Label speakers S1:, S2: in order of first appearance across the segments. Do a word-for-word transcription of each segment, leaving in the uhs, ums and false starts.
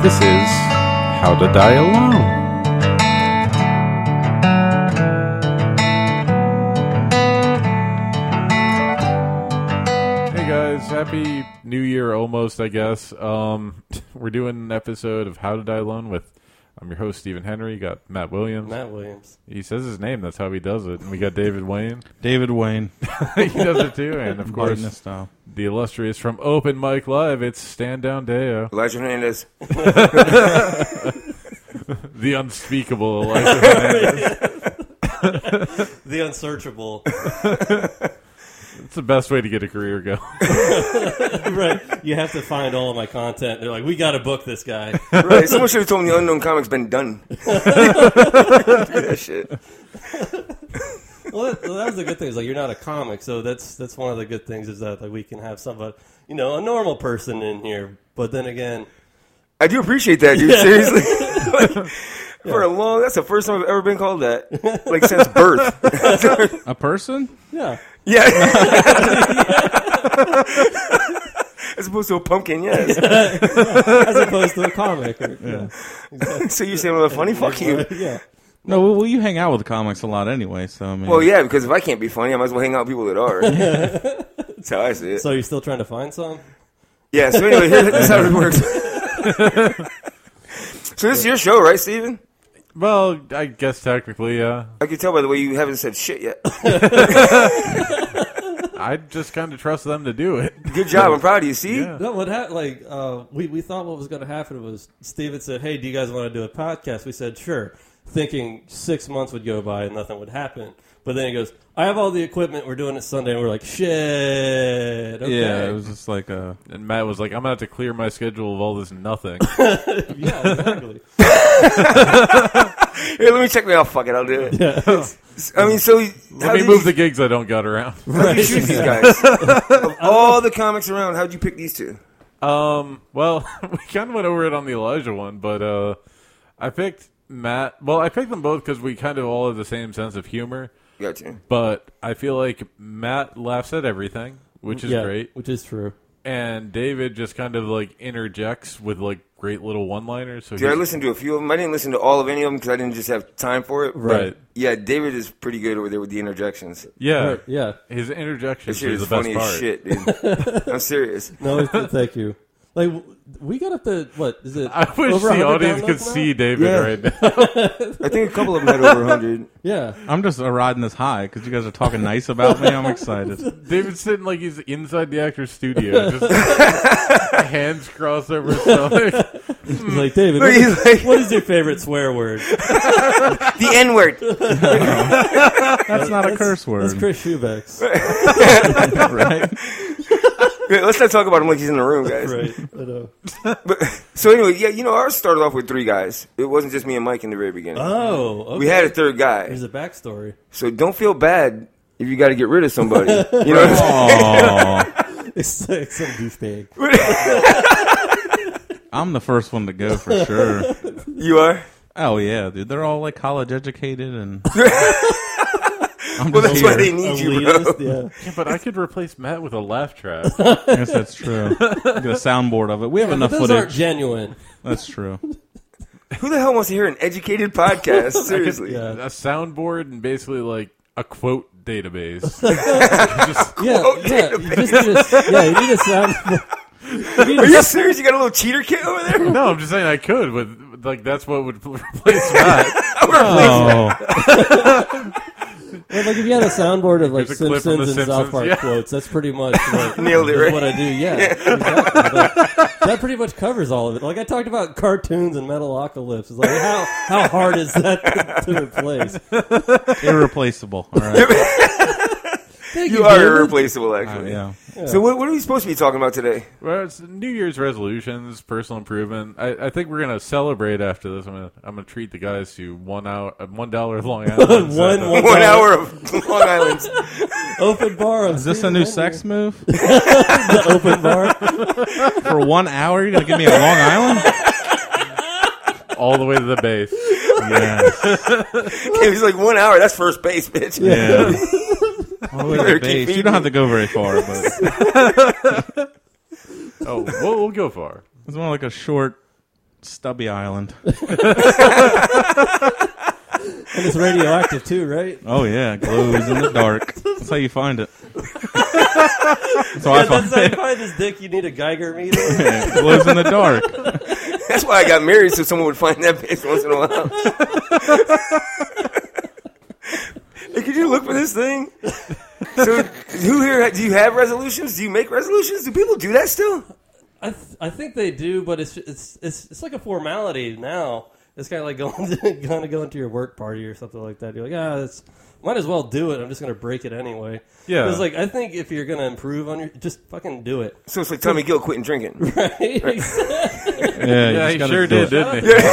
S1: This is How to Die Alone. Hey guys, happy New Year almost, I guess. Um, we're doing an episode of How to Die Alone with, I'm your host, Stephen Henry. You got Matt Williams.
S2: Matt Williams.
S1: He says his name, that's how he does it. And we got David Wayne.
S3: David Wayne.
S1: He does it too. And of course,
S3: Martinez style.
S1: the illustrious from Open Mic Live, it's Stand Down Deo.
S4: Elijah Hernandez.
S1: The unspeakable Elijah Hernandez.
S2: The unsearchable.
S1: It's the best way to get a career going.
S2: Right. You have to find all of my content. They're like, we got to book this guy.
S4: Right. Someone should have told me the Unknown Comic's been done. That shit.
S2: Well, that, well, that was the good thing. Is like you're not a comic, so that's that's one of the good things is that like we can have somebody, you know, a normal person in here. But then again,
S4: I do appreciate that, dude. Seriously. Like, for a long, that's the first time I've ever been called that. Like since birth.
S3: A person?
S2: yeah,
S4: Yeah. As opposed to a pumpkin, yes.
S2: as opposed to a comic. Or, yeah. Exactly.
S4: So you say I'm funny? Fuck you.
S2: Yeah.
S3: No, well, well, you hang out with comics a lot anyway, so I mean.
S4: Well, yeah, because if I can't be funny, I might as well hang out with people that are. That's how I see it.
S2: So you're still trying to find some?
S4: Yeah, so anyway, here, this is how it works. So this is your show, right, Steven?
S1: Well, I guess technically, yeah.
S4: I can tell by the way you haven't said shit yet.
S1: I just kind of trust them to do it.
S4: Good job. I'm proud of you. See?
S1: Yeah.
S2: No, what happened? Like, uh, we we thought what was going to happen was Steven said, "Hey, do you guys want to do a podcast?" We said, "Sure," thinking six months would go by and nothing would happen. But then he goes, "I have all the equipment. We're doing it Sunday." And we're like, "Shit." Okay.
S3: Yeah, it was just like a.
S1: And Matt was like, I'm going to have to clear my schedule of all this nothing.
S2: Yeah, exactly.
S4: Here, let me check me out. Fuck it, I'll do it.
S2: Yeah.
S4: I mean, so how
S1: Let me
S4: did
S1: move
S4: you,
S1: the gigs I don't got around.
S4: how did you choose these guys? Of all the comics around, how'd you pick these two?
S1: Um, well, we kind of went over it on the Elijah one, but uh, I picked Matt. Well, I picked them both because we kind of all have the same sense of humor.
S4: Gotcha.
S1: But I feel like Matt laughs at everything, which is
S2: Yeah,
S1: great.
S2: which is true.
S1: And David just kind of like interjects with like great little one-liners. So
S4: Dude, I
S1: he's-
S4: listened to a few of them. I didn't listen to all of any of them because I didn't just have time for it. but
S1: Right.
S4: Yeah, David is pretty good over there with the interjections.
S1: yeah,
S2: Right, yeah.
S1: his
S4: This
S1: interjections
S4: shit
S1: are
S4: is
S1: the best
S4: funny
S1: part.
S4: as shit, dude. I'm serious.
S2: No, it's- thank you. Like, we got up to, what, is it
S1: I wish
S2: over
S1: the
S2: one hundred
S1: audience could
S2: downloads now?
S1: see David
S4: Yeah.
S1: right now.
S4: I think a couple of them had over one hundred.
S2: Yeah.
S3: I'm just uh, riding this high because you guys are talking nice about me. I'm excited.
S1: David's sitting like he's inside the actor's studio, just hands crossed over his stomach.
S2: He's like, David,
S4: Look,
S2: what is,
S4: he's like-
S2: what is your favorite swear word?
S4: The N word.
S3: That's not a curse word.
S2: That's Chris Schubeck's.
S3: Right?
S4: Let's not talk about him like he's in the room, guys.
S2: Right. I know.
S4: But, so anyway, yeah, you know, ours started off with three guys. It wasn't just me and Mike in the very beginning.
S2: Oh, okay.
S4: We had a third guy.
S2: There's a backstory.
S4: So don't feel bad if you got to get rid of somebody. You know what I'm saying?
S3: Oh,
S2: It's like some douchebag.
S3: I'm the first one to go for sure.
S4: You are?
S3: Oh yeah, dude. They're all like college educated and. I'm
S4: Well,
S3: just
S4: that's why
S3: here.
S4: they need you, bro.
S2: Elitist, yeah.
S1: Yeah, but I could replace Matt with a laugh track.
S3: I guess that's true. Get a soundboard of it. We have
S2: Yeah,
S3: enough
S2: but those aren't
S3: footage.
S2: genuine.
S3: That's true.
S4: Who the hell wants to hear an educated podcast? Seriously.
S2: Yeah.
S1: A soundboard and basically like a quote database. Just-
S2: Yeah, yeah. You just need a, yeah, you need a sound. You need
S4: Are
S2: a,
S4: you serious? You got a little cheater kit over there?
S1: no, I'm just saying I could. With like that's what would replace Matt.
S3: Oh,
S2: well, like if you had a soundboard of like
S1: There's a clip from
S2: Simpsons
S1: The
S2: and South
S1: Simpsons,
S2: Park
S1: yeah.
S2: quotes, that's pretty much what,
S4: Nailed it,
S2: is
S4: right?
S2: what I do. Yeah, exactly. That, that pretty much covers all of it. Like I talked about cartoons and Metalocalypse. It's like how how hard is that to, to replace?
S3: irreplaceable. All right.
S2: Thank
S4: You
S2: you,
S4: are
S2: David.
S4: irreplaceable,
S3: Uh,
S4: actually.
S3: yeah.
S4: So what, what are we supposed to be talking about today?
S1: Well, it's New Year's resolutions, personal improvement. I, I think we're gonna celebrate after this. I'm gonna I'm gonna treat the guys to one hour, uh, one dollar Long Island.
S2: One- one-
S4: One hour of Long Island.
S2: Open bar. On
S3: Is this a new sex move?
S2: The open bar.
S3: For one hour, you're gonna give me a Long Island?
S1: all the way to the base.
S3: Yeah.
S4: It was like one hour. That's first base, bitch.
S3: Yeah. All the way to
S4: Better
S3: the
S4: keep
S3: base. You
S4: feeding
S3: don't have to go very far, but
S1: Oh, we'll, we'll go far.
S3: it's more like a short Stubby Island.
S2: And it's radioactive too, right?
S3: Oh yeah, glows in the dark. That's how you find it. That's how
S2: Yeah,
S3: I find
S2: that's how you
S3: it.
S2: find this dick. You need a Geiger meter.
S3: Yeah, it glows in the dark.
S4: That's why I got married, so someone would find that bitch once in a while. Hey, could you look for this thing? So, who here? Do you have resolutions? Do you make resolutions? Do people do that still?
S2: I th- I think they do, but it's it's it's it's like a formality now. It's kind of like going to going to go into your work party or something like that. You're like, ah, it's might as well do it. I'm just going to break it anyway.
S1: Yeah.
S2: It's like I think if you're going to improve on your, just fucking do it.
S4: So it's like Tommy Gill quitting drinking.
S2: Right?
S3: Yeah, you
S1: Yeah,
S3: just
S1: he
S3: gotta
S1: sure
S3: do
S1: did,
S3: it.
S1: didn't he?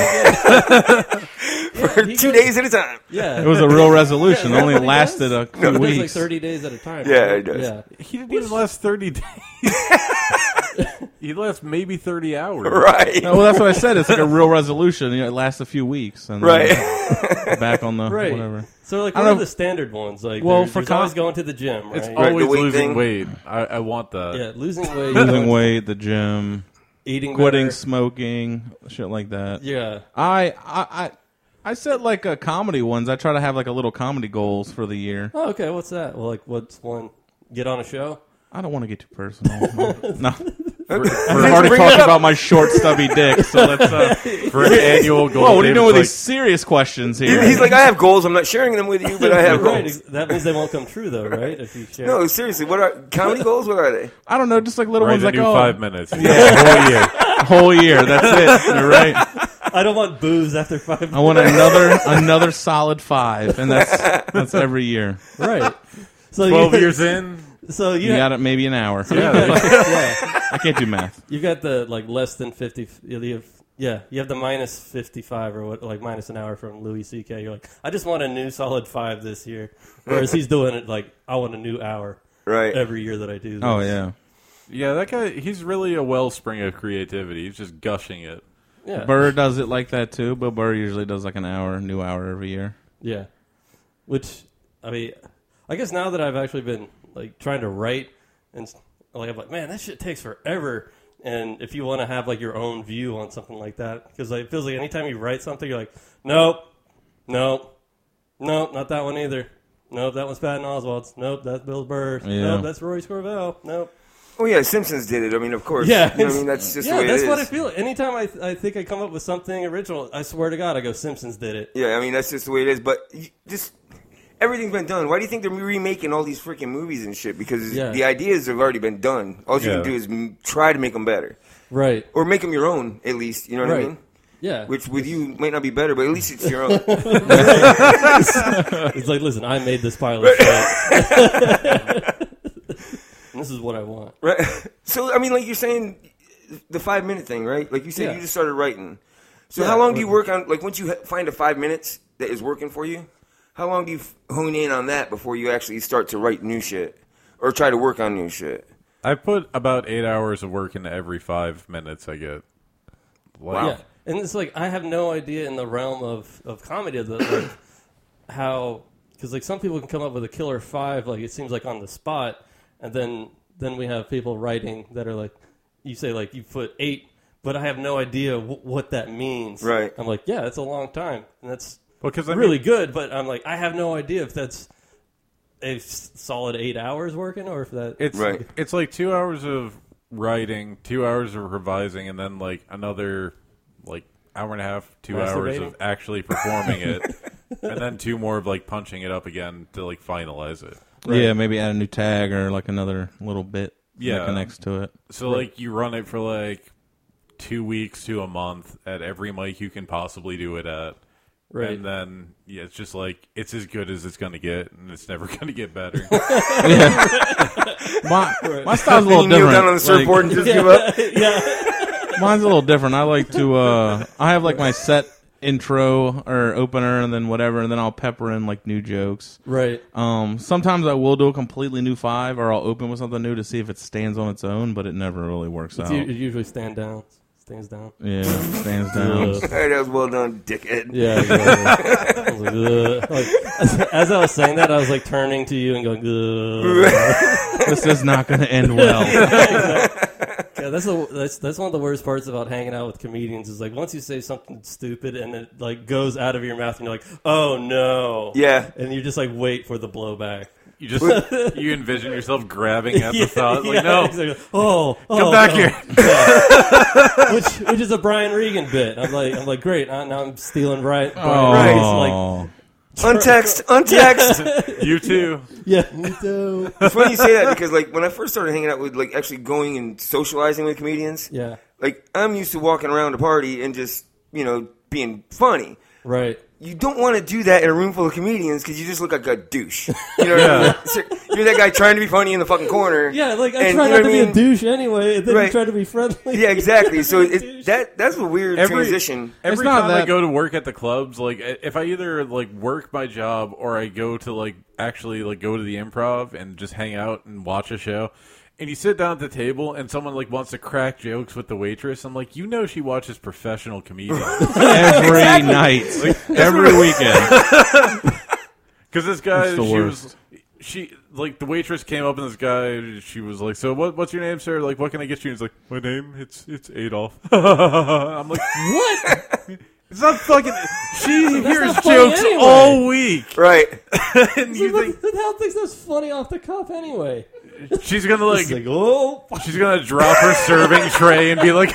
S4: For
S2: he
S4: two
S2: goes-
S4: days at a time.
S2: Yeah.
S3: It was a real resolution.
S2: Yeah,
S3: It only
S2: that's what he
S3: lasted
S2: does.
S3: a few
S2: He does like
S3: weeks.
S2: thirty days at a time.
S4: Yeah,
S2: right?
S4: he does.
S2: Yeah.
S1: He didn't even last thirty days. He lasts maybe thirty hours.
S4: Right.
S3: No, well, that's what I said. It's like a real resolution. You know, it lasts a few weeks, and
S4: Right.
S3: then back on the
S2: Right.
S3: whatever.
S2: So like,
S3: I
S2: what
S3: don't
S2: are
S3: know.
S2: the standard ones? Like,
S3: Well,
S2: there's,
S3: for
S2: there's
S3: com-
S2: always going to the gym, right?
S1: It's
S4: Right,
S1: always
S4: the weight
S1: losing
S4: thing.
S1: weight. I, I want that.
S2: yeah, losing weight,
S3: Losing weight, the gym,
S2: eating,
S3: quitting
S2: better.
S3: smoking, shit like that.
S2: Yeah.
S3: I, I, I, I set like a comedy ones. I try to have like a little comedy goals for the year.
S2: Oh, okay. What's that? Well, like, what's one? Get on a show.
S3: I don't want to get too personal. No,
S1: For,
S3: we've
S1: for,
S3: already
S4: Bring it
S3: talked
S4: up.
S3: about my short, stubby dick. So let's. Uh,
S1: for an annual goal.
S3: whoa, what are you doing with
S1: David's
S3: these serious questions here?
S4: He's like, I have goals. I'm not sharing them with you, but I have
S2: Right.
S4: goals.
S2: That means they won't come true, though, right? If you share.
S4: No, seriously. What are comedy goals? What are they?
S3: I don't know, just like little
S1: Write
S3: ones
S1: a
S3: like
S1: new
S3: oh,
S1: five minutes. Yeah, whole year.
S3: whole year. That's it. You're right.
S2: I don't want booze after five minutes.
S3: I want another another solid five, and that's that's every year.
S2: Right. So
S1: Twelve
S2: you,
S1: years in.
S2: So you,
S3: You
S2: have,
S3: got it, maybe an hour.
S1: Yeah.
S2: yeah,
S3: I can't do math.
S2: you got the like less than fifty. You have, yeah, you have the minus fifty-five or what, like minus an hour from Louis C K. You're like, I just want a new solid five this year, whereas he's doing it like I want a new hour
S4: Right.
S2: every year that I do this.
S3: Oh yeah,
S1: Yeah, that guy, he's really a wellspring of creativity. He's just gushing it.
S2: yeah,
S3: Burr does it like that too. Bill Burr usually does like an hour, new hour every year.
S2: yeah. Which I mean, I guess now that I've actually been like trying to write and like I'm like, man, that shit takes forever. And if you want to have like your own view on something like that, because like, it feels like anytime you write something, you're like, nope, nope, nope, not that one either. Nope, that one's Patton Oswalt's. Nope, that's Bill Burr.
S3: Yeah.
S2: Nope, that's Roy Scorvell. Nope.
S4: Oh yeah, Simpsons did it. I mean, of course.
S2: Yeah,
S4: You know what I mean, that's just
S2: yeah,
S4: the way
S2: that's
S4: it is.
S2: what I feel. Anytime I, I think I come up with something original, I swear to God, I go, Simpsons did it.
S4: Yeah, I mean that's just the way it is. But you, just everything's been done. Why do you think they're remaking all these freaking movies and shit? Because
S2: Yeah.
S4: the ideas have already been done. All you
S1: Yeah.
S4: can do is m- try to make them better,
S2: Right.
S4: or make them your own at least. You know what
S2: Right.
S4: I mean?
S2: Yeah.
S4: Which with you might not be better, but at least it's your own.
S2: It's like, listen, I made this pilot. shit. This is what I want.
S4: Right. So I mean, like you're saying, the five minute thing, right? Like you said,
S2: Yeah.
S4: you just started writing. So
S2: Yeah.
S4: how long do you work on? Like once you ha- find a five minutes that is working for you, how long do you f- hone in on that before you actually start to write new shit or try to work on new shit?
S1: I put about eight hours of work into every five minutes I get. Like,
S2: Yeah. And it's like, I have no idea in the realm of, of comedy that, like, how, because like some people can come up with a killer five, like it seems like on the spot, and then then we have people writing that are like, you say like you put eight, but I have no idea w- what that means.
S4: Right.
S2: I'm like, yeah, that's a long time, and that's
S1: Because I
S2: really
S1: mean,
S2: good, but I'm like, I have no idea if that's a s- solid eight hours working or if that.
S1: it's
S4: Right.
S1: it's like two hours of writing, two hours of revising, and then like another like hour and a half, two hours
S2: Masturbating?
S1: of actually performing it, and then two more of like punching it up again to like finalize it.
S2: Right.
S3: Yeah, maybe add a new tag or like another little bit
S1: Yeah.
S3: that connects to it.
S1: So like you run it for like two weeks to a month at every mic you can possibly do it at.
S2: Right.
S1: And then yeah, it's just like it's as good as it's gonna get, and it's never gonna get better.
S3: My, my style's a little
S4: You kneel
S3: different.
S4: down on the
S3: Like,
S4: surfboard and just give up.
S2: yeah.
S3: mine's a little different. I like to. Uh, I have like my set intro or opener, and then whatever, and then I'll pepper in like new jokes.
S2: Right.
S3: Um, sometimes I will do a completely new five, or I'll open with something new to see if it stands on its own, but it never really works
S2: It's
S3: out.
S2: u- it usually stand down. Stands down.
S3: Yeah, stands down.
S2: Ugh.
S4: Hey, that was well done, dickhead.
S2: Yeah. Exactly. I was like, ugh. Like, as, as I was saying that, I was like turning to you and going, ugh.
S3: This is not going to end well.
S2: Yeah, that's the that's that's one of the worst parts about hanging out with comedians is like once you say something stupid and it like goes out of your mouth and you're like, oh no,
S4: Yeah.
S2: and you just like wait for the blowback.
S1: You just you envision yourself grabbing at the thought, like
S2: yeah,
S1: no,
S2: exactly. oh,
S1: come
S2: oh,
S1: back
S2: no.
S1: here.
S2: Yeah. which which is a Brian Regan bit. I'm like I'm like great. Now I'm stealing Brian. Brian
S3: Oh.
S2: Regan's like.
S4: Untext, untext.
S1: You too.
S2: Yeah, me too.
S4: It's funny you say that because, like, when I first started hanging out with, like, actually going and socializing with comedians,
S2: Yeah,
S4: like, I'm used to walking around a party and just, you know, being funny.
S2: right.
S4: You don't want to do that in a room full of comedians because you just look like a douche. You know what I mean? So you're that guy trying to be funny in the fucking corner.
S2: Yeah, like I
S4: and,
S2: try
S4: you know
S2: not to
S4: what
S2: be
S4: I
S2: a
S4: mean?
S2: douche anyway, and then
S4: Right.
S2: you try to be friendly.
S4: Yeah, exactly. So it,
S2: Douche.
S4: that that's a weird
S1: Every-
S4: transition.
S1: Every
S3: not
S1: time I
S3: that-
S1: go to work at the clubs, like if I either like work my job or I go to like actually like go to the Improv and just hang out and watch a show, and you sit down at the table and someone like wants to crack jokes with the waitress, I'm like, you know, she watches professional comedians
S3: Every night, every weekend.
S1: because this guy,
S3: It's the
S1: she
S3: worst.
S1: was. She like the waitress came up and this guy. She was like, "So what? What's your name, sir? Like, what can I get you?" And he's like, "My name, it's it's Adolf." I'm like,
S2: What?
S1: "It's not fucking." She hears
S2: not funny
S1: jokes
S2: anyway.
S1: all week,
S4: Right.
S1: and you
S2: Who
S1: think
S2: the hell thinks that's funny off the cuff anyway?
S1: she's gonna like,
S2: It's like, oh,
S1: she's gonna drop her serving tray and be like,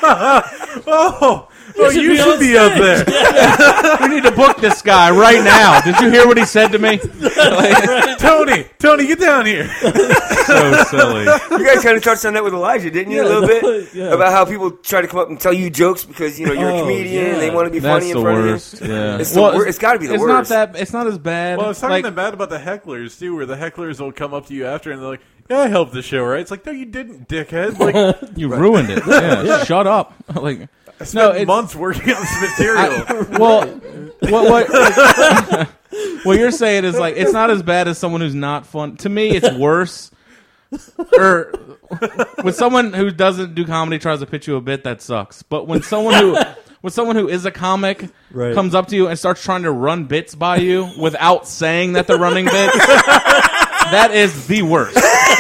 S1: "Oh, oh,
S2: should
S1: you
S2: be
S1: should
S2: on
S1: be up
S2: stage."
S1: there,
S3: We need to book this guy right now. Did you hear what he said to me? Like,
S1: Tony. Tony, get down here."
S3: so silly.
S4: You guys kind of touched on that with Elijah, didn't you?
S2: Yeah,
S4: a little
S2: no,
S4: bit
S2: yeah.
S4: about how people try to come up and tell you jokes because you know you're a
S2: Oh,
S4: comedian and
S2: yeah.
S4: they want to be
S3: That's
S4: funny in
S3: the
S4: front
S3: worst.
S4: of you.
S3: Yeah,
S4: It's the wor- it's gotta be the
S3: it's
S4: worst.
S3: not that. It's not as bad.
S1: Well, I was talking
S3: like,
S1: like, bad about the hecklers too, where the hecklers will come up to you after and they're like, "Yeah, I helped the show, right?" It's like, "No, you didn't, dickhead." Like,
S3: you ruined it. Yeah, shut up. Like,
S1: I spent
S3: no, it's,
S1: months working on this material.
S3: well, what what what you're saying is like it's not as bad as someone who's not fun. To me, it's worse. Or when someone who doesn't do comedy tries to pitch you a bit, that sucks. But when someone who when someone who is a comic
S2: Right.
S3: comes up to you and starts trying to run bits by you without saying that they're running bits, that is the worst.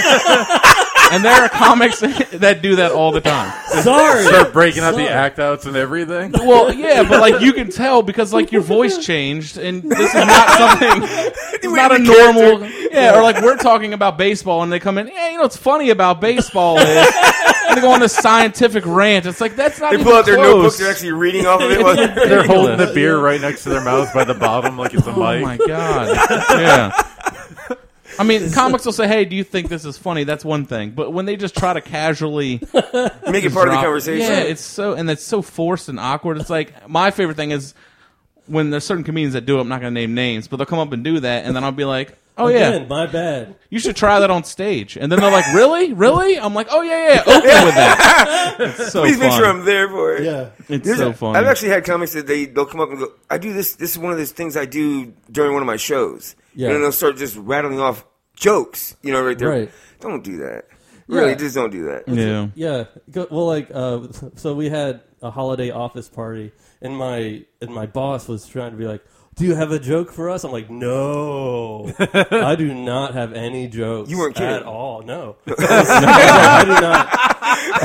S3: And there are comics that do that all the time.
S2: sorry.
S1: Start breaking out the
S2: Sorry.
S1: act outs and everything.
S3: Well, yeah, but like you can tell because like your voice changed, and this is not something. It's not a normal. Yeah, or like we're talking about baseball, and they come in. Yeah, you know what's funny about baseball is, and they go on this scientific rant. It's like that's not.
S4: They
S3: even
S4: pull out their
S3: close.
S4: notebooks. They're actually reading off of it. while they're-
S1: They're holding the beer right next to their mouth by the bottom, like it's a
S3: Oh
S1: mic.
S3: my god! Yeah. I mean, comics will say, "Hey, do you think this is funny?" That's one thing, but when they just try to casually
S4: Make it part of the
S3: drop-
S4: conversation.
S3: yeah, it's so and it's so forced and awkward. It's like my favorite thing is when there's certain comedians that do it. I'm not going to name names, but they'll come up and do that, and then I'll be like, "Oh yeah,
S2: Again, my bad.
S3: you should try that on stage." And then they're like, "Really, really?" I'm like, "Oh yeah, yeah, open with that." It's so
S4: Please make
S3: fun.
S4: sure I'm there for it.
S2: Yeah.
S3: It's
S4: There's
S3: so
S4: a-
S3: funny.
S4: I've actually had comics that they they'll come up and go, "I do this. This is one of those things I do during one of my shows."
S2: Yeah.
S4: And then they'll start just rattling off jokes. You know, right there.
S2: Right.
S4: Don't do that. Really,
S2: Yeah.
S4: just don't do that.
S3: yeah.
S2: Yeah. Go, well, like, uh, so we had a holiday office party, and my and my boss was trying to be like, "Do you have a joke for us?" I'm like, "No, I do not have any jokes.
S4: You weren't kidding.
S2: at all. No, I do not."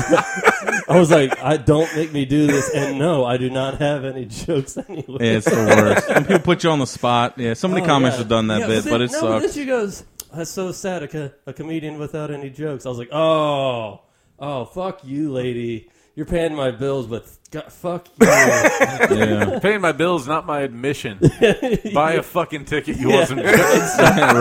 S2: I was like, "I don't make me do this," and no, I do not have any jokes anyway.
S3: Yeah, it's the worst. When people put you on the spot. Yeah, so many
S2: Oh,
S3: comics
S2: yeah.
S3: have done that
S2: Yeah,
S3: bit,
S2: then-
S3: but it
S2: no, Then
S3: sucks.
S2: she goes, "That's so sad. A, co- a comedian without any jokes." I was like, "Oh, oh, fuck you, lady. You're paying my bills, but God, fuck you."
S3: Yeah,
S1: Paying my bills, not my admission. Buy a fucking ticket. You
S2: Yeah.
S1: want some jokes?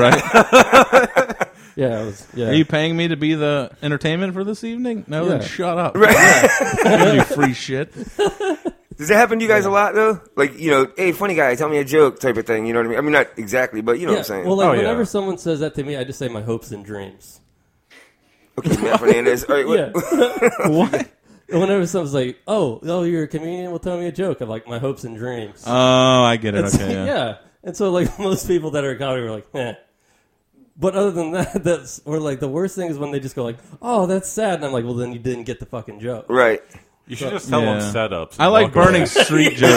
S3: right.
S2: Yeah, it was, yeah.
S3: Are you paying me to be the entertainment for this evening? No,
S2: Yeah.
S3: then shut up.
S4: Right.
S3: Give you free shit.
S4: Does that happen to you guys a lot though? Like, you know, hey, funny guy, tell me a joke type of thing. You know what I mean? I mean, not exactly, but you know
S2: yeah.
S4: what I'm saying.
S2: Well, like
S1: Oh, yeah.
S2: whenever someone says that to me, I just say my hopes and dreams.
S4: Okay, Matt Fernandez. All right, what,
S2: Yeah.
S3: What?
S2: Whenever someone's like, "Oh, oh, you're a comedian," well, tell me a joke. I'm like, my hopes and dreams.
S3: Oh, I get it.
S2: It's-
S3: Okay, yeah.
S2: yeah. And so, like, most people that are in comedy are like, eh. But other than that, that's, or like, the worst thing is when they just go like, "Oh, that's sad." And I'm like, well, then you didn't get the fucking joke.
S4: right.
S1: You should just tell
S3: Yeah.
S1: them setups.
S3: I like
S1: Walk away.
S3: burning street jokes.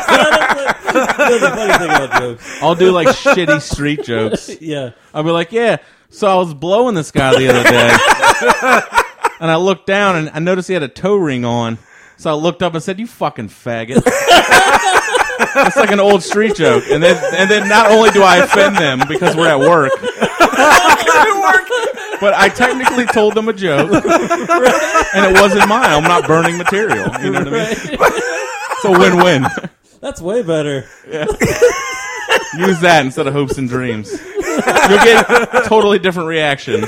S2: That's the funny thing about jokes.
S3: I'll do like shitty street jokes.
S2: Yeah.
S3: I'll be like, yeah, so I was blowing this guy the other day. and I looked down and I noticed he had a toe ring on. So I looked up and said, "You fucking faggot." It's like an old street joke. And then and then not only do I offend them because we're at work, but I technically told them a joke, and it wasn't mine. I'm not burning material. You know what I mean? It's a win-win.
S2: That's way better.
S3: Yeah. Use that instead of hopes and dreams. You'll get totally different reactions.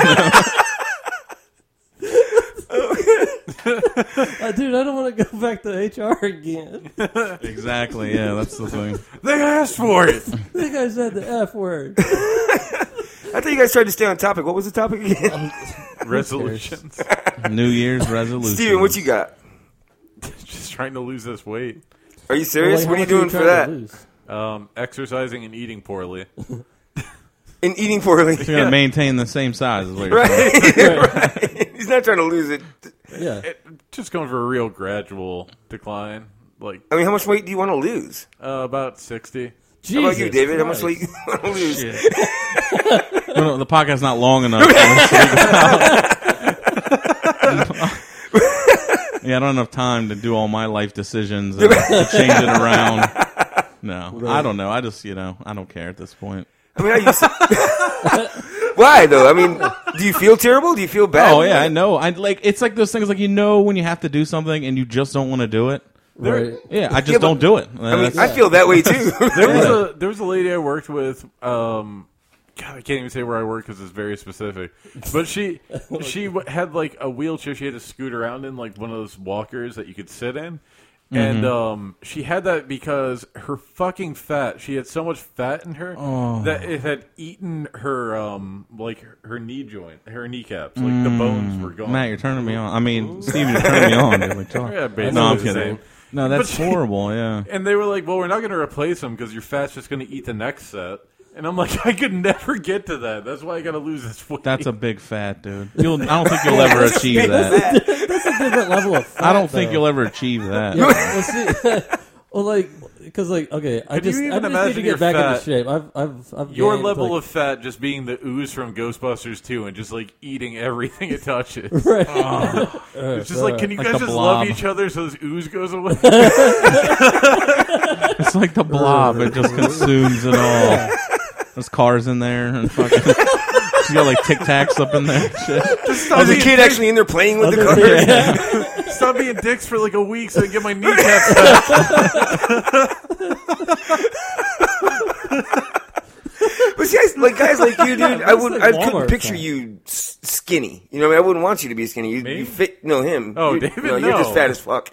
S2: Uh, dude, I don't want to go back to H R again.
S3: Exactly. Yeah, that's the thing.
S1: They asked for it.
S2: I think I said the F word.
S4: I thought you guys tried to stay on topic. What was the topic again?
S1: Resolutions.
S3: New Year's resolution.
S4: Steven, what you got?
S1: Just trying to lose this weight.
S4: Are you serious?
S2: Like,
S4: what are you
S2: how
S4: doing
S2: much
S4: for
S2: trying to
S4: that?
S2: lose?
S1: Um, exercising and eating poorly.
S4: And eating poorly.
S3: You're gonna maintain the same size, is what you're saying.
S4: Right. right. He's not trying to lose it.
S2: Yeah.
S1: It, just going for a real gradual decline. Like
S4: I mean, how much weight do you want to lose?
S1: uh, about sixty.
S2: Jesus
S4: How about you, David? How much
S2: Christ.
S4: weight do you want to lose?
S3: No, no, the podcast's not long enough. Yeah, I don't have enough time to do all my life decisions and to change it around. No, I don't know. I just, you know, I don't care at this point.
S4: I mean, I used to... Why though? I mean, do you feel terrible? Do you feel bad?
S3: Oh yeah, I know. I like it's like those things like you know when you have to do something and you just don't want to do it.
S2: Right.
S3: Yeah, I just
S4: Yeah, but-
S3: don't do it.
S4: I mean,
S3: That's-
S4: I feel that way too.
S1: There was a there was a lady I worked with. Um, God, I can't even say where I work because it's very specific. But she she w- had like a wheelchair. She had to scoot around in like one of those walkers that you could sit in. And um, she had that because her fucking fat. She had so much fat in her that it had eaten her um like her, her knee joint, her kneecaps. Like the bones were gone.
S3: Matt, you're turning me on. I mean, Steve, you're turning me on. Dude. Like, talk.
S1: Yeah, basically
S3: no, I'm
S1: the
S3: kidding.
S1: same.
S3: No, that's
S1: But she-
S3: horrible. Yeah.
S1: And they were like, "Well, we're not going to replace him because your fat's just going to eat the next set." And I'm like, I could never get to that. That's why I got to lose this weight.
S3: That's a big fat, dude. You'll, I don't think you'll ever achieve that.
S2: That's a different level of fat,
S3: I don't think
S2: though.
S3: you'll ever achieve that.
S2: Yeah, well, see, well, like, because, like, okay, I
S1: Could you
S2: just, I
S1: even
S2: just need
S1: imagine
S2: to
S1: your
S2: get back
S1: fat-
S2: into shape. I've, I've, I've
S1: Your
S2: gained,
S1: level
S2: like,
S1: of fat just being the ooze from Ghostbusters two and just like eating everything it touches.
S2: right.
S1: It's just like, can you
S3: Like
S1: guys
S3: the
S1: just love
S3: blob.
S1: each other so this ooze goes away?
S3: It's like the blob. It just consumes it all. There's cars in there and fucking. She's got like Tic Tacs up in there. and Shit.
S4: There's a kid actually in there playing with the
S2: Other
S4: cars.
S2: thing-
S1: Stop being dicks for like a week so I can get my kneecaps back.
S4: But see, guys, like guys like you, dude, I
S2: That's
S4: would,
S2: like
S4: I couldn't
S2: Walmart
S4: picture
S2: fat.
S4: you s- skinny. You know, what I mean, I wouldn't want you to be skinny. You,
S1: Me?
S4: you fit, no, him.
S1: Oh,
S4: you,
S1: David,
S4: no, you're
S1: no.
S4: just fat as fuck.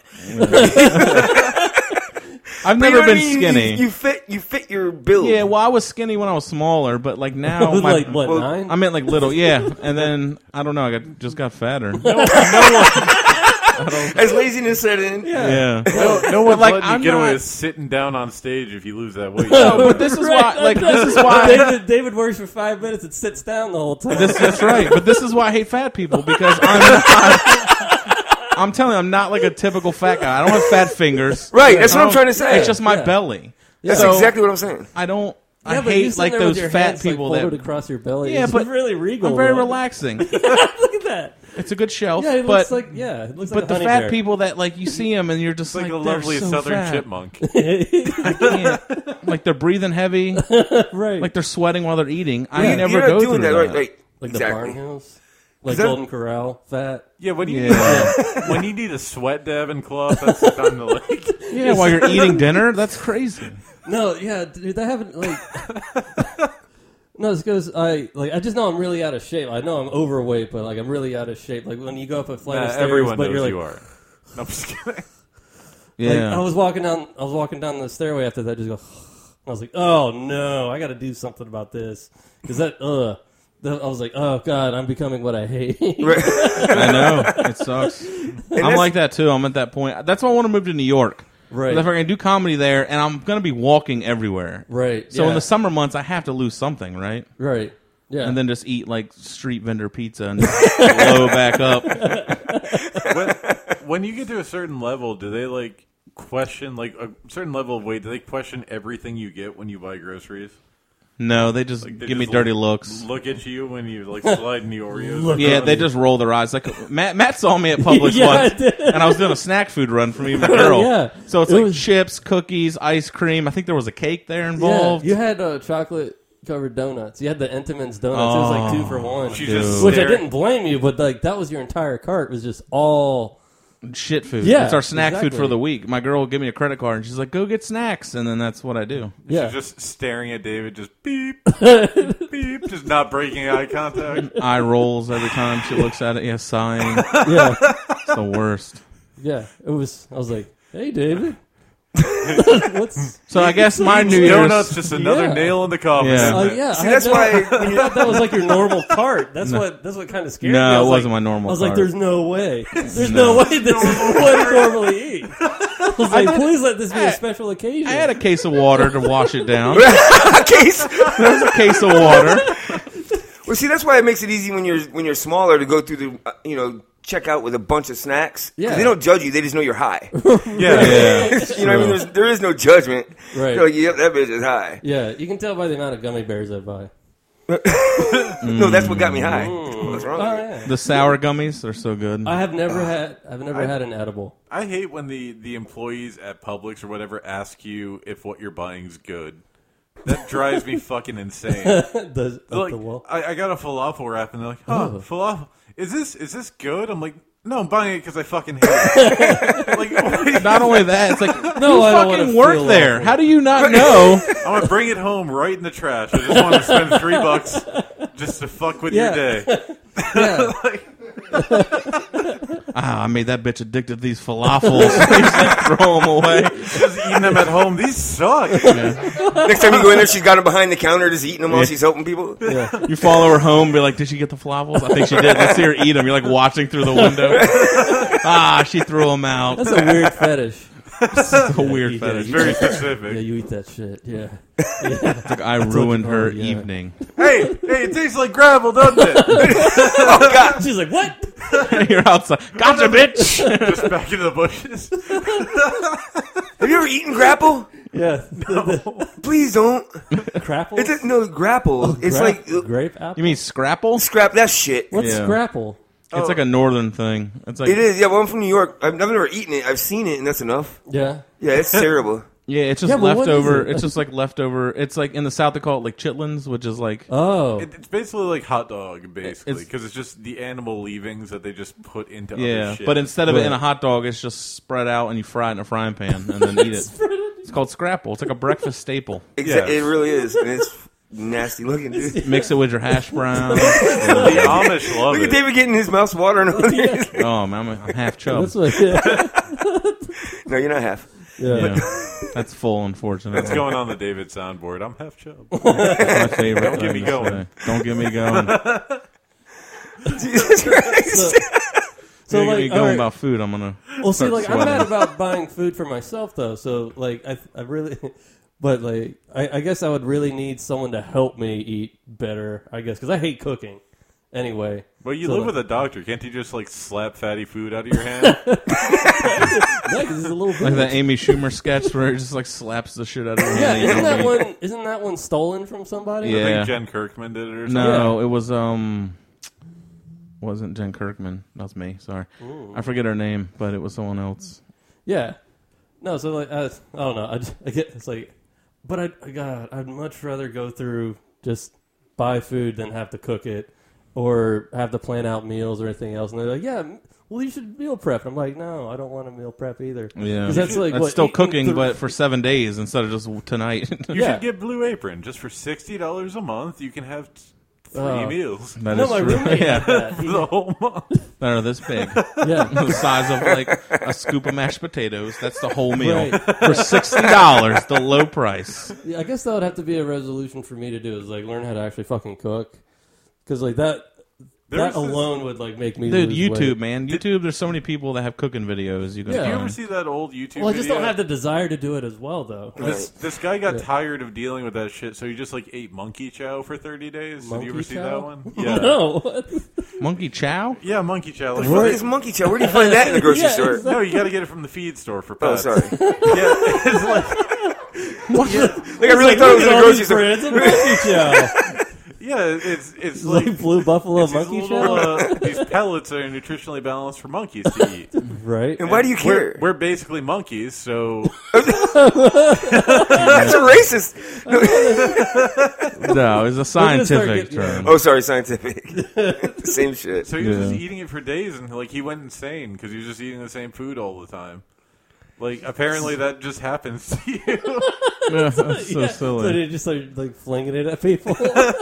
S3: I've
S4: But you
S3: never
S4: know what
S3: been
S4: I mean? You-
S3: skinny.
S4: You, you fit, you fit your build.
S3: Yeah, well, I was skinny when I was smaller, but like now, my,
S2: like, what,
S4: well,
S2: nine?
S3: I meant like little, yeah. And then I don't know, I got just got fatter.
S4: As laziness set in.
S3: Yeah.
S1: No, no one's
S3: like,
S1: letting you
S3: I'm
S1: get away
S3: not-
S1: with sitting down on stage if you lose that weight.
S3: No, but this is why, like, this is why.
S2: David, David works for five minutes and sits down the whole time.
S3: This, that's right. But this is why I hate fat people because I'm not, I'm telling you, I'm not like a typical fat guy. I don't have fat fingers.
S4: Right, that's
S3: I
S4: what I'm
S3: don't-
S4: trying to say.
S3: It's just my
S2: Yeah.
S3: belly.
S4: That's
S3: So,
S4: exactly what I'm saying.
S3: I don't. I
S2: Yeah, but you
S3: hate
S2: sit
S3: like
S2: there
S3: those
S2: with your
S3: fat
S2: hands, like,
S3: people
S2: folded
S3: that.
S2: across your belly.
S3: Yeah,
S2: It's
S3: but
S2: really regal.
S3: I'm very
S2: though.
S3: relaxing.
S2: Look at that.
S3: It's a good shelf,
S2: Yeah, it
S3: but
S2: looks like yeah, it looks
S3: but
S2: like
S3: the
S2: a honey
S3: fat
S2: bear.
S3: people that like you see them and you're just
S1: It's like
S3: like,
S1: a
S3: they're
S1: lovely
S3: so
S1: southern
S3: fat.
S1: chipmunk.
S3: I can't. Like they're breathing heavy,
S2: right?
S3: like they're sweating while they're eating. I
S4: You-
S3: never
S4: you're not
S3: go
S4: doing
S3: through
S4: that,
S3: that.
S4: right? Right.
S2: like
S4: exactly.
S2: the Barnhouse, like
S4: that-
S2: Golden Corral, fat.
S1: Yeah, when you
S3: Yeah.
S1: need, when you need a sweat dab and cloth, that's the time to like.
S3: Yeah, while you're eating dinner, that's crazy.
S2: No, yeah, dude, I haven't like. No, it's because I like I just know I'm really out of shape. I know I'm overweight, but like I'm really out of shape. Like when you go up a flight
S1: Nah,
S2: of stairs,
S1: everyone
S2: but
S1: knows
S2: you're like,
S1: you are. No, I'm just kidding.
S2: like,
S3: Yeah,
S2: I was walking down, I was walking down the stairway after that. Just go. I was like, oh no, I got to do something about this because that. Uh, the- I was like, oh god, I'm becoming what I hate.
S4: Right.
S3: I know it sucks. I'm
S4: that's-
S3: like that too. I'm at that point. That's why I want to move to New York.
S2: Right.
S3: If I can do comedy there, and I'm going to be walking everywhere.
S2: Right.
S3: So
S2: yeah.
S3: in the summer months, I have to lose something, right?
S2: right. Yeah.
S3: And then just eat like street vendor pizza and just blow back up.
S1: when, when you get to a certain level, do they like question like a certain level of weight? Do they question everything you get when you buy groceries?
S3: No, they just
S1: Like, they
S3: give me
S1: just
S3: dirty
S1: look-
S3: looks.
S1: Look at you when you like slide in the Oreos.
S2: Look
S3: Yeah,
S2: at
S3: they
S2: you.
S3: just roll their eyes. Like Matt, Matt saw me at Publix
S2: Yeah, I
S3: once,
S2: did.
S3: and I was doing a snack food run for me and my girl.
S2: Yeah.
S3: So it's
S2: It
S3: like
S2: was-
S3: chips, cookies, ice cream. I think there was a cake there
S2: Yeah,
S3: involved.
S2: you had uh, chocolate covered donuts. You had the Entenmann's donuts. It was like two for one.
S1: She
S3: Dude.
S1: just
S2: Which I
S1: stared-
S2: didn't blame you, but like that was your entire cart. Was just all.
S3: Shit food.
S2: Yeah,
S3: it's our snack food
S2: exactly.
S3: for the week. My girl will give me a credit card, and she's like, "Go get snacks," and then that's what I do.
S2: Yeah.
S1: She's just staring at David, just beep, beep, just not breaking eye contact.
S3: Eye rolls every time she looks at it. Yeah, sighing.
S2: yeah.
S3: It's the worst.
S2: Yeah. It was. I was like, "Hey, David." What's?
S3: So I guess my New
S1: Donuts,
S3: Year's.
S1: just another
S2: Yeah.
S1: nail in the coffin.
S3: Yeah.
S2: Uh, yeah.
S4: See,
S2: I
S4: that's
S2: had no-
S4: why
S2: I thought that was like your normal cart. That's what. That's what kind of scared me.
S3: No,
S2: I was
S3: it wasn't
S2: like,
S3: my normal
S2: I was like,
S3: cart.
S2: "There's no way. There's no, way this is what I normally eat." I was like, "Please let this be a special occasion."
S3: I had a case of water to wash it down.
S4: Case.
S3: There was a case of water.
S4: Well, see, that's why it makes it easy when you're when you're smaller to go through the uh, you know check out with a bunch of snacks. 'Cause
S2: Yeah.
S4: they don't judge you; they just know you're high.
S1: Yeah.
S3: Yeah.
S4: you know what I mean? There's, there is no judgment.
S2: Right.
S4: You're like, yep, that bitch is high.
S2: Yeah, you can tell by the amount of gummy bears I buy.
S4: No, that's what got me high. What's wrong?
S2: Oh
S4: with you?
S2: yeah.
S3: The sour gummies, they're so good.
S2: I have never had. I've never had an edible.
S1: I hate when the, the employees at Publix or whatever ask you if what you're buying's good. That drives me fucking insane.
S2: the, up
S1: Like,
S2: the wall.
S1: I, I got a falafel wrap, and they're like, "Huh,
S2: Oh.
S1: falafel? Is this is this good?" I'm like, "No, I'm buying it because I fucking hate it." Like, what-
S3: Not only that, it's like
S2: No,
S3: you
S2: I don't wanna
S3: fucking work
S2: feel
S3: there.
S2: awful.
S3: How do you not know?
S1: I'm gonna bring it home right in the trash. I just want to spend three bucks just to fuck with
S2: Yeah.
S1: your day.
S2: Yeah.
S3: Ah, I made that bitch addicted to these falafels. Throw them away.
S1: Just eating them at home. These suck.
S4: Next time you go in there, she's got them behind the counter, just eating them while
S3: Yeah.
S4: she's helping people.
S2: Yeah.
S3: You follow her home, be like, "Did she get the falafels?" I think she did. Let's see her eat them. You're like watching through the window. Ah, she threw them out.
S2: That's a weird fetish.
S3: That's a weird
S2: Yeah,
S3: fetish.
S2: you-
S1: Very
S2: Yeah,
S1: specific.
S2: you eat that shit. Yeah.
S3: It's like I ruined her
S2: oh, yeah.
S3: evening.
S1: Hey, hey, it tastes like gravel, doesn't it?
S4: Oh God!
S2: She's like, "What?"
S3: You're outside. Gotcha, bitch.
S1: Just back into the bushes.
S4: Have you ever eaten grapple?
S2: Yeah. The,
S4: Please don't.
S2: the crapple.
S4: It's a, no grapple. it's
S2: Gra-
S4: like uh,
S2: grape apple.
S3: You mean scrapple?
S4: scrap that shit.
S2: What's
S3: Yeah.
S2: scrapple?
S3: It's like a northern thing. It's like
S4: It is. Yeah, well, I'm from New York. I've never eaten it. I've seen it, and that's enough.
S2: Yeah.
S4: Yeah, it's terrible.
S3: yeah, it's just
S2: Yeah, but what is
S3: leftover.
S2: it?
S3: It's just like leftover. It's like in the South they call it like chitlins, which is like
S2: Oh.
S1: It, it's basically like hot dog, basically,
S3: It's-
S1: because it's just the animal leavings that they just put into
S3: yeah.
S1: other shit.
S3: But instead of it in
S2: Right.
S3: a hot dog, it's just spread out and you fry it in a frying pan and then eat it. It's called scrapple. It's like a breakfast staple.
S4: Exa-
S1: Yes.
S4: It really is, and it's nasty looking, dude.
S3: Mix it with your hash browns.
S1: the Amish love
S4: Look at
S1: it.
S4: David getting his mouth watering.
S3: Oh man, I'm, I'm half chub.
S2: That's what. Yeah.
S4: No, you're not half.
S2: Yeah.
S3: Yeah, that's full. Unfortunately,
S1: It's going on the David soundboard. I'm half chub.
S3: That's my favorite.
S1: Don't get
S3: thing
S1: me
S3: to
S1: going.
S3: say. Don't get me going.
S4: Jesus Christ.
S2: So
S3: Don't get
S2: like,
S3: me going
S2: all right.
S3: about food. I'm gonna.
S2: Well, see,
S3: start
S2: like I'm
S3: sweating.
S2: mad about buying food for myself though. So like, I, I really, but like, I, I guess I would really need someone to help me eat better. I guess because I hate cooking. Anyway.
S1: Well, you
S2: So,
S1: live
S2: like-
S1: with a doctor. Can't you just like slap fatty food out of your hand?
S2: Yeah, 'cause it's a little bit.
S3: Like that Amy Schumer sketch where he just like slaps the shit out of her
S2: Yeah,
S3: hand.
S2: isn't that one? Isn't that one stolen from somebody?
S3: Yeah.
S1: I think Jen Kirkman did it or something.
S3: No, it was um, wasn't Jen Kirkman. That was me. Sorry, I forget her name, but it was someone else.
S2: Yeah. No, so like I, I don't know. I, just, I get it's like, but I God, I'd much rather go through just buy food than have to cook it or have to plan out meals or anything else. And they're like, yeah, m- well, you should meal prep. I'm like, no, I don't want to meal prep either.
S3: Yeah,
S2: 'Cause that's like
S3: that's
S2: what,
S3: still
S2: eating
S3: cooking,
S2: the-
S3: but for seven days instead of just tonight.
S1: You
S2: Yeah.
S1: should get Blue Apron just for sixty dollars a month. You can have t- three
S2: Oh.
S1: meals
S3: That
S2: No,
S3: is
S2: my
S3: true.
S2: roommate
S3: Yeah,
S2: had that.
S1: for
S2: He-
S1: the whole month.
S3: that are this big,
S2: yeah.
S3: the size of like a scoop of mashed potatoes. That's the whole meal
S2: Right.
S3: for sixty dollars, the low price.
S2: Yeah, I guess that would have to be a resolution for me to do is like learn how to actually fucking cook. Because like that,
S1: There's
S2: that
S1: this-
S2: alone would like make me
S3: Dude,
S2: lose
S3: YouTube,
S2: weight.
S3: man, YouTube. There's so many people that have cooking videos. You can.
S2: Yeah.
S1: Did you ever
S3: find.
S1: see that old YouTube
S2: Well, I just
S1: video?
S2: don't have the desire to do it as well, though.
S1: This, this guy got
S2: Yeah.
S1: tired of dealing with that shit, so he just like ate monkey chow for thirty days.
S2: Monkey
S1: Did you ever see
S2: chow?
S1: that one? Yeah,
S2: No. What?
S3: Monkey Chow?
S1: yeah, monkey chow. Like,
S4: What is monkey chow? Where do you find that in the grocery
S2: Yeah,
S4: store?
S2: exactly.
S1: no, you got to get it from the feed store for
S4: Oh,
S1: pets.
S4: sorry.
S1: Yeah, it's like
S4: Like I really thought it was in a grocery store.
S2: It's a monkey chow.
S1: Yeah, it's it's
S2: like,
S1: like
S2: blue buffalo
S1: it's these
S2: monkey
S1: little,
S2: chow,
S1: uh, these pellets are nutritionally balanced for monkeys to eat.
S2: right?
S4: And why do you
S1: We're,
S4: care?
S1: we're basically monkeys, so
S4: That's a racist.
S3: No, it's a
S2: gonna start
S3: scientific
S2: getting-
S3: term.
S4: Oh, sorry, scientific. Same shit.
S1: so he was just
S3: Yeah.
S1: eating it for days, and like he went insane because he was just eating the same food all the time. Like apparently that just happens to you.
S3: Yeah, that's so
S2: Yeah,
S3: silly.
S2: So they just like, like flinging it at people.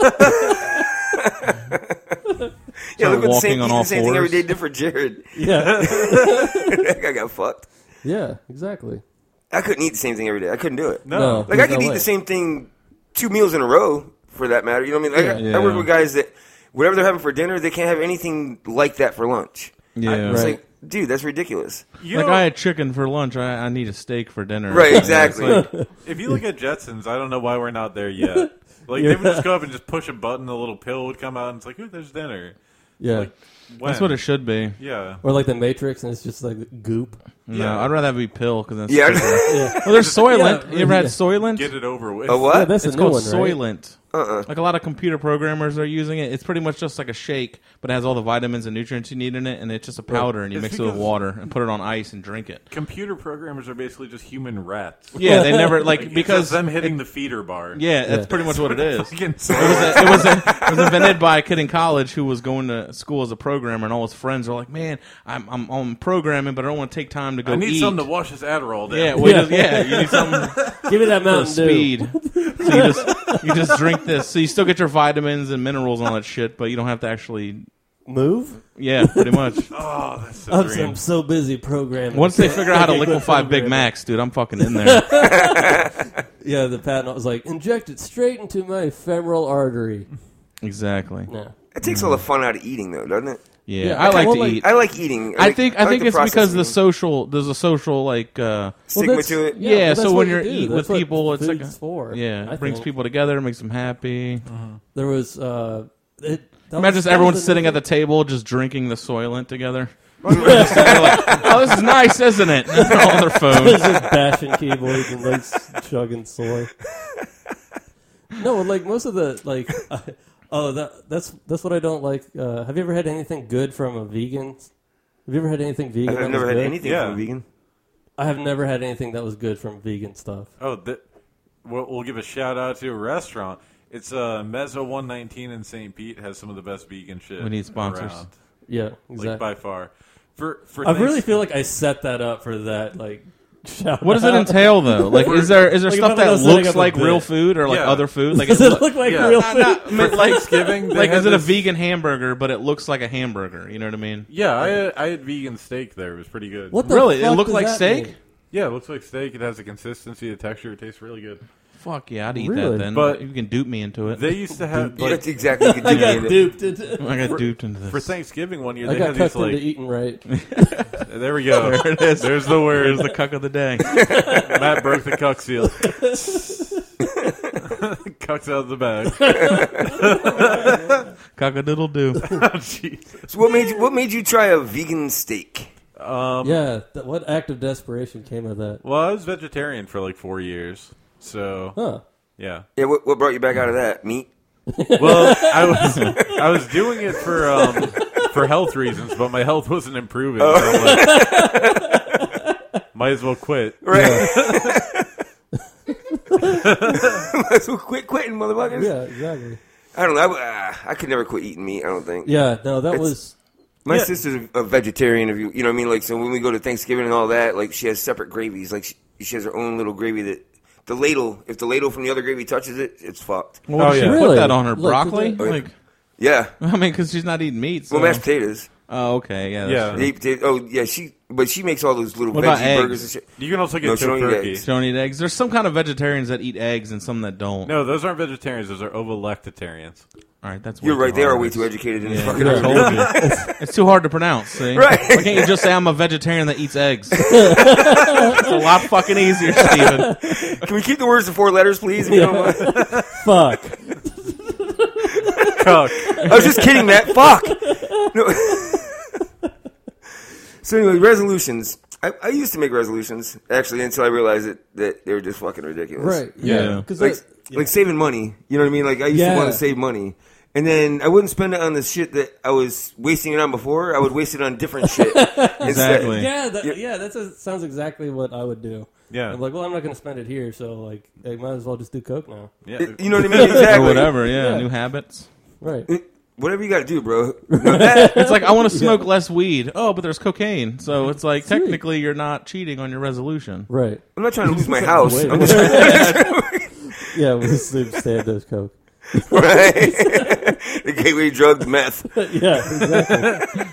S4: Yeah, look at the
S3: walking
S4: same,
S3: on
S4: eating
S3: all
S4: the same thing every
S3: fours.
S4: day did for Jared.
S2: yeah,
S4: That guy got fucked.
S2: yeah, exactly.
S4: I couldn't eat the same thing every day. I couldn't do it.
S1: No.
S2: No.
S4: Like I
S2: There's
S4: could
S2: no
S4: eat
S2: way.
S4: the same thing two meals in a row, for that matter. You know what I mean? Like,
S2: Yeah.
S4: I, I work
S3: Yeah.
S4: with guys that whatever they're having for dinner, they can't have anything like that for lunch.
S3: Yeah.
S4: It's
S2: Right.
S4: like, dude, that's ridiculous.
S1: You
S3: Like
S1: know,
S3: I had chicken for lunch. I, I need a steak for dinner.
S4: Right,
S3: Yeah,
S4: exactly.
S3: it's like-
S1: if you look at Jetsons, I don't know why we're not there yet. Like
S2: Yeah.
S1: they would just go up and just push a button, a little pill would come out, and it's like, ooh, there's dinner.
S2: Yeah,
S1: Like, when?
S3: that's what it should be.
S1: Yeah.
S2: or like the Matrix, and it's just like goop.
S3: No,
S1: Yeah.
S3: I'd rather have it be pill because that's
S4: Yeah.
S3: cheaper.
S2: Yeah,
S3: Well, there's Soylent.
S2: Yeah,
S3: you ever had
S2: yeah.
S3: Soylent?
S1: Get it over with.
S4: A what?
S2: yeah, that's
S3: It's
S2: a new
S3: called
S2: one, right?
S3: Soylent.
S4: Uh-uh.
S3: Like a lot of computer programmers are using it. It's pretty much just like a shake, but it has all the vitamins and nutrients you need in it, and it's just a powder, and you
S1: It's
S3: mix it with
S1: because-
S3: water and put it on ice and drink it.
S1: Computer programmers are basically just human rats.
S3: Yeah, they never like
S1: Like, it's
S3: because
S1: just them hitting the feeder bar.
S3: yeah, that's
S2: Yeah.
S3: pretty much what it is.
S1: Fucking
S3: It was, a, it, was a, it was invented by a kid in college who was going to school as a programmer, and all his friends were like, "Man, I'm I'm, I'm programming, but I don't want to take time to go
S1: I need
S3: eat."
S1: something to wash this Adderall down.
S3: yeah, well,
S2: Yeah.
S3: just- yeah, you need something
S2: Give me that
S3: for
S2: Mountain Dew.
S3: speed. So you just you just drink this. So you still get your vitamins and minerals and all that shit, but you don't have to actually.
S2: Move.
S3: Yeah, pretty much.
S1: Oh, that's the
S2: I'm,
S1: dream.
S2: I'm so busy programming.
S3: Once they figure out how to
S2: Like a good
S3: liquefy Big
S2: programmer.
S3: Macs, dude, I'm fucking in there.
S2: Yeah, the patent was like, inject it straight into my femoral artery.
S3: Exactly.
S2: No.
S4: It takes all the fun out of eating, though, doesn't it?
S3: Yeah,
S2: Yeah,
S3: I
S2: I
S3: like
S2: kinda
S3: to
S2: like-
S3: eat.
S4: I like eating.
S3: I
S4: like-
S3: think I
S4: like
S3: think
S4: the
S3: it's because the
S4: processing.
S3: social there's a social like uh
S2: Well,
S4: stigma
S2: that's-
S4: to it.
S3: yeah,
S2: well, that's
S3: so
S2: what
S3: when
S2: you
S3: you're
S2: do.
S3: eating
S2: That's
S3: with
S2: what
S3: people, it's like
S2: food's
S3: a-
S2: for.
S3: yeah,
S2: I
S3: it brings
S2: think.
S3: people together, makes them happy.
S2: There was uh, it, that
S3: Imagine
S2: was-
S3: just
S2: that
S3: everyone
S2: was
S3: sitting at
S2: another-
S3: the table just drinking the Soylent together. Just sitting there like, oh, this is nice, isn't it? And they're all on their phones.
S2: just bashing keyboards and like chugging soy. No, like most of the like. Uh, oh, that that's that's what I don't like. Uh, have you ever had anything good from a vegan? Have you ever had anything vegan?
S4: I've
S2: that
S4: never
S2: was
S4: had
S2: good?
S4: anything
S1: Yeah.
S4: from vegan.
S2: I have never had anything that was good from vegan stuff.
S1: Oh, th- we'll, we'll give a shout out to a restaurant. It's uh, Mezzo one nineteen in Saint Pete. Has some of the best vegan shit.
S3: We need sponsors.
S1: around.
S2: Yeah,
S1: Like
S2: exactly.
S1: by far. For for
S2: I
S1: things-
S2: really feel like I set that up for that. Like, shout
S3: What does it
S2: out.
S3: entail though? Like, is there is there
S2: Like,
S3: stuff
S2: if I'm
S3: that
S2: not setting
S3: looks
S2: up a
S3: like
S2: bit.
S3: real food or like
S1: Yeah.
S3: other food? Like,
S2: Does
S3: it
S2: it
S3: look-
S2: look like
S1: yeah.
S2: real
S3: Not-
S2: food?
S3: not- I mean,
S1: for
S3: like,
S1: Thanksgiving. they
S3: like
S1: had
S3: is it a
S1: this-
S3: vegan hamburger, but it looks like a hamburger? You know what I mean?
S1: Yeah, I had, I had vegan steak there. It was pretty good.
S2: What the
S3: Really? It
S2: fuck
S3: looked
S2: does
S3: like
S2: that
S3: steak?
S2: mean?
S1: Yeah, it looks like steak. It has the consistency, the texture. It tastes really good.
S3: Fuck yeah, I'd eat
S2: Really?
S3: that then.
S1: But-
S3: you can dupe me into it.
S1: They used to have
S4: Yeah,
S1: like
S4: that's exactly. You could
S2: I
S4: do
S2: got
S4: it.
S2: duped. Into,
S3: I got duped into this.
S1: for Thanksgiving one year.
S2: I
S1: They
S2: got
S1: had these
S2: cucked into
S1: like.
S2: eating right.
S1: There we go.
S3: There it is.
S1: There's the word.
S3: There's the cuck of the day.
S1: Matt broke the cuck seal. Cucks out of the bag.
S3: Cock a doodle doo.
S1: Oh, jeez.
S4: So what made you? What made you try a vegan steak?
S1: Um,
S2: Yeah, th- what act of desperation came of that?
S1: Well, I was vegetarian for like four years, so
S2: Huh.
S1: yeah.
S4: Yeah, what, what brought you back out of that? Meat?
S1: Well, I was I was doing it for um, for health reasons, but my health wasn't improving. So I'm like, might as well quit.
S4: Right. So quit quitting, motherfuckers.
S2: Yeah, exactly.
S4: I don't know. I, uh, I could never quit eating meat. I don't think.
S2: Yeah, no, that
S4: It's-
S2: was.
S4: My
S1: Yeah.
S4: sister's a vegetarian. If you, you know what I mean? Like, so when we go to Thanksgiving and all that, like, she has separate gravies. Like, she, she has her own little gravy that the ladle, if the ladle from the other gravy touches it, it's fucked.
S3: Well,
S1: Oh,
S3: she
S1: yeah.
S3: put
S2: Really?
S3: that on her
S2: Like,
S3: broccoli.
S2: did
S4: they-
S3: Like,
S4: Yeah.
S3: I mean, because she's not eating meat. So.
S4: Well, mashed potatoes.
S3: Oh, okay, yeah, that's
S1: Yeah.
S3: true.
S4: They, they, oh, yeah, she, but she makes all those little
S3: What about
S4: veggie
S3: eggs?
S4: burgers and shit.
S1: You can also get
S4: No, she don't eat
S1: tofurkey.
S4: eggs.
S3: She don't eat eggs. There's some kind of vegetarians that eat eggs and some that don't.
S1: No, those aren't vegetarians. Those are ovolactitarians.
S3: All right, that's way
S4: You're right.
S3: too
S4: They are
S3: hard.
S4: way too educated in this
S3: Yeah,
S4: fucking
S3: I
S4: earth.
S3: told you. It's too hard to pronounce. See?
S4: Right.
S3: Why can't you just say I'm a vegetarian that eats eggs? It's a lot fucking easier, Steven.
S4: Can we keep the words to four letters, please? If you don't mind?
S2: Fuck.
S1: Cuck.
S4: I was just kidding, Matt. Fuck. No. So anyway, resolutions. I, I used to make resolutions actually until I realized that, that they were just fucking ridiculous.
S2: Right. Yeah.
S3: Yeah.
S2: Because
S4: Like like saving money. You know what I mean? Like I used
S2: Yeah.
S4: to want to save money. And then I wouldn't spend it on the shit that I was wasting it on before. I would waste it on different shit.
S3: Exactly.
S4: Instead.
S2: yeah, that,
S4: Yeah.
S2: yeah, that sounds exactly what I would do.
S1: Yeah.
S2: I'm like, well, I'm not going to spend it here, so like, I might as well just do coke now.
S1: Yeah.
S4: It- you know what I mean? Exactly.
S3: Or whatever, yeah,
S2: Yeah.
S3: new habits.
S2: Right.
S4: Whatever you got to do, bro. No, that,
S3: It's like I want to smoke less weed. Oh, but there's cocaine, so it's like
S2: Sweet.
S3: technically you're not cheating on your resolution.
S2: Right.
S4: I'm not trying to lose my house.
S2: Wait.
S4: I'm just
S2: Yeah, we sleep stand those coke.
S4: right. The gateway drug, meth.
S2: Yeah, exactly.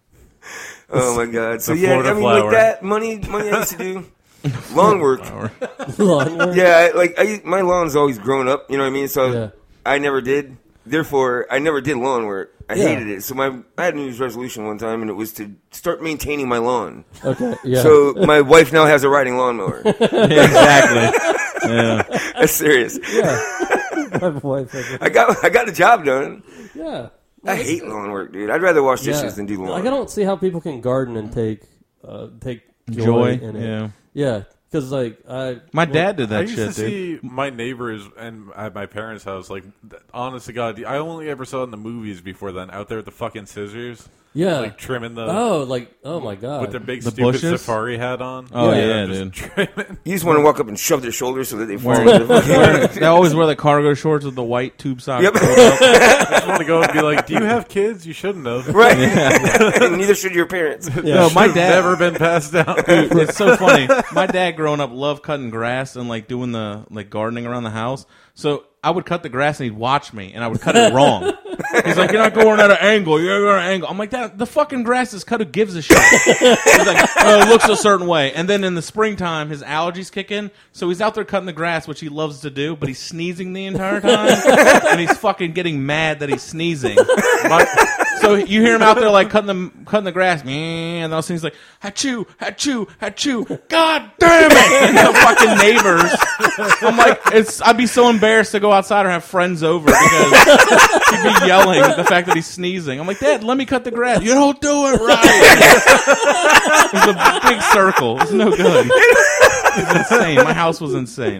S4: Oh my god. So
S1: The
S4: yeah,
S1: Florida
S4: I mean
S1: flower.
S4: like that money, money I used to do. Lawn work.
S2: Lawn work.
S4: Yeah, I, like I, my lawn's always grown up. You know what I mean? So
S2: Yeah.
S4: I never did. Therefore, I never did lawn work. I
S2: Yeah.
S4: hated it. So my I had a New Year's resolution one time, and it was to start maintaining my lawn.
S2: Okay. Yeah.
S4: So my wife now has a riding lawnmower.
S3: Yeah, exactly. Yeah.
S4: That's serious.
S2: yeah. My wife has a-
S4: I got I got the job done.
S2: yeah.
S4: I hate lawn work, dude. I'd rather wash dishes
S2: Yeah.
S4: than do lawn.
S2: Like, I don't see how people can garden and take uh, take joy,
S3: Joy,
S2: in it.
S3: yeah.
S2: Yeah. Because like I
S3: My dad did
S1: I
S3: that
S1: used
S3: shit,
S1: to
S3: dude.
S1: see my neighbors and at my parents' house. Like, th- honest to God, I only ever saw it in the movies before then. Out there with the fucking scissors,
S2: yeah.
S1: like trimming the
S2: oh, like oh my god.
S1: with their big
S3: The
S1: stupid
S3: bushes?
S1: safari hat on.
S3: Oh,
S2: Yeah.
S3: yeah,
S1: just
S3: dude.
S1: trimming.
S4: You just want to walk up and shove their shoulders so that they fall
S3: Wearing-
S4: into the fucking.
S3: They always wear the cargo shorts with the white tube socks.
S4: Yep.
S3: rolled up.
S1: I just want to go and be like, "Do you have kids? You shouldn't have."
S4: Right. And neither should your parents.
S2: yeah.
S3: No, my
S1: Should've
S3: dad.
S1: never been passed down.
S3: Dude, it's so funny. My dad growing up loved cutting grass and like doing the like gardening around the house. So I would cut the grass and he'd watch me and I would cut it wrong. He's like, "You're not going at an angle. You're going at an angle." I'm like, "That the fucking grass is cut. Who gives a shit?" He's like, "Oh, it looks a certain way." And then in the springtime, his allergies kick in, so he's out there cutting the grass, which he loves to do, but he's sneezing the entire time, and he's fucking getting mad that he's sneezing. My- so you hear him out there like cutting the cutting the grass, and all of a sudden he's like, "Achoo, achoo, achoo!" God damn it! And the fucking neighbors. I'm like, it's. I'd be so embarrassed to go outside or have friends over because he'd be yelling at the fact that he's sneezing. I'm like, "Dad, let me cut the grass." "You don't do it right." It was a big circle. It's no good. It was insane. My house was insane.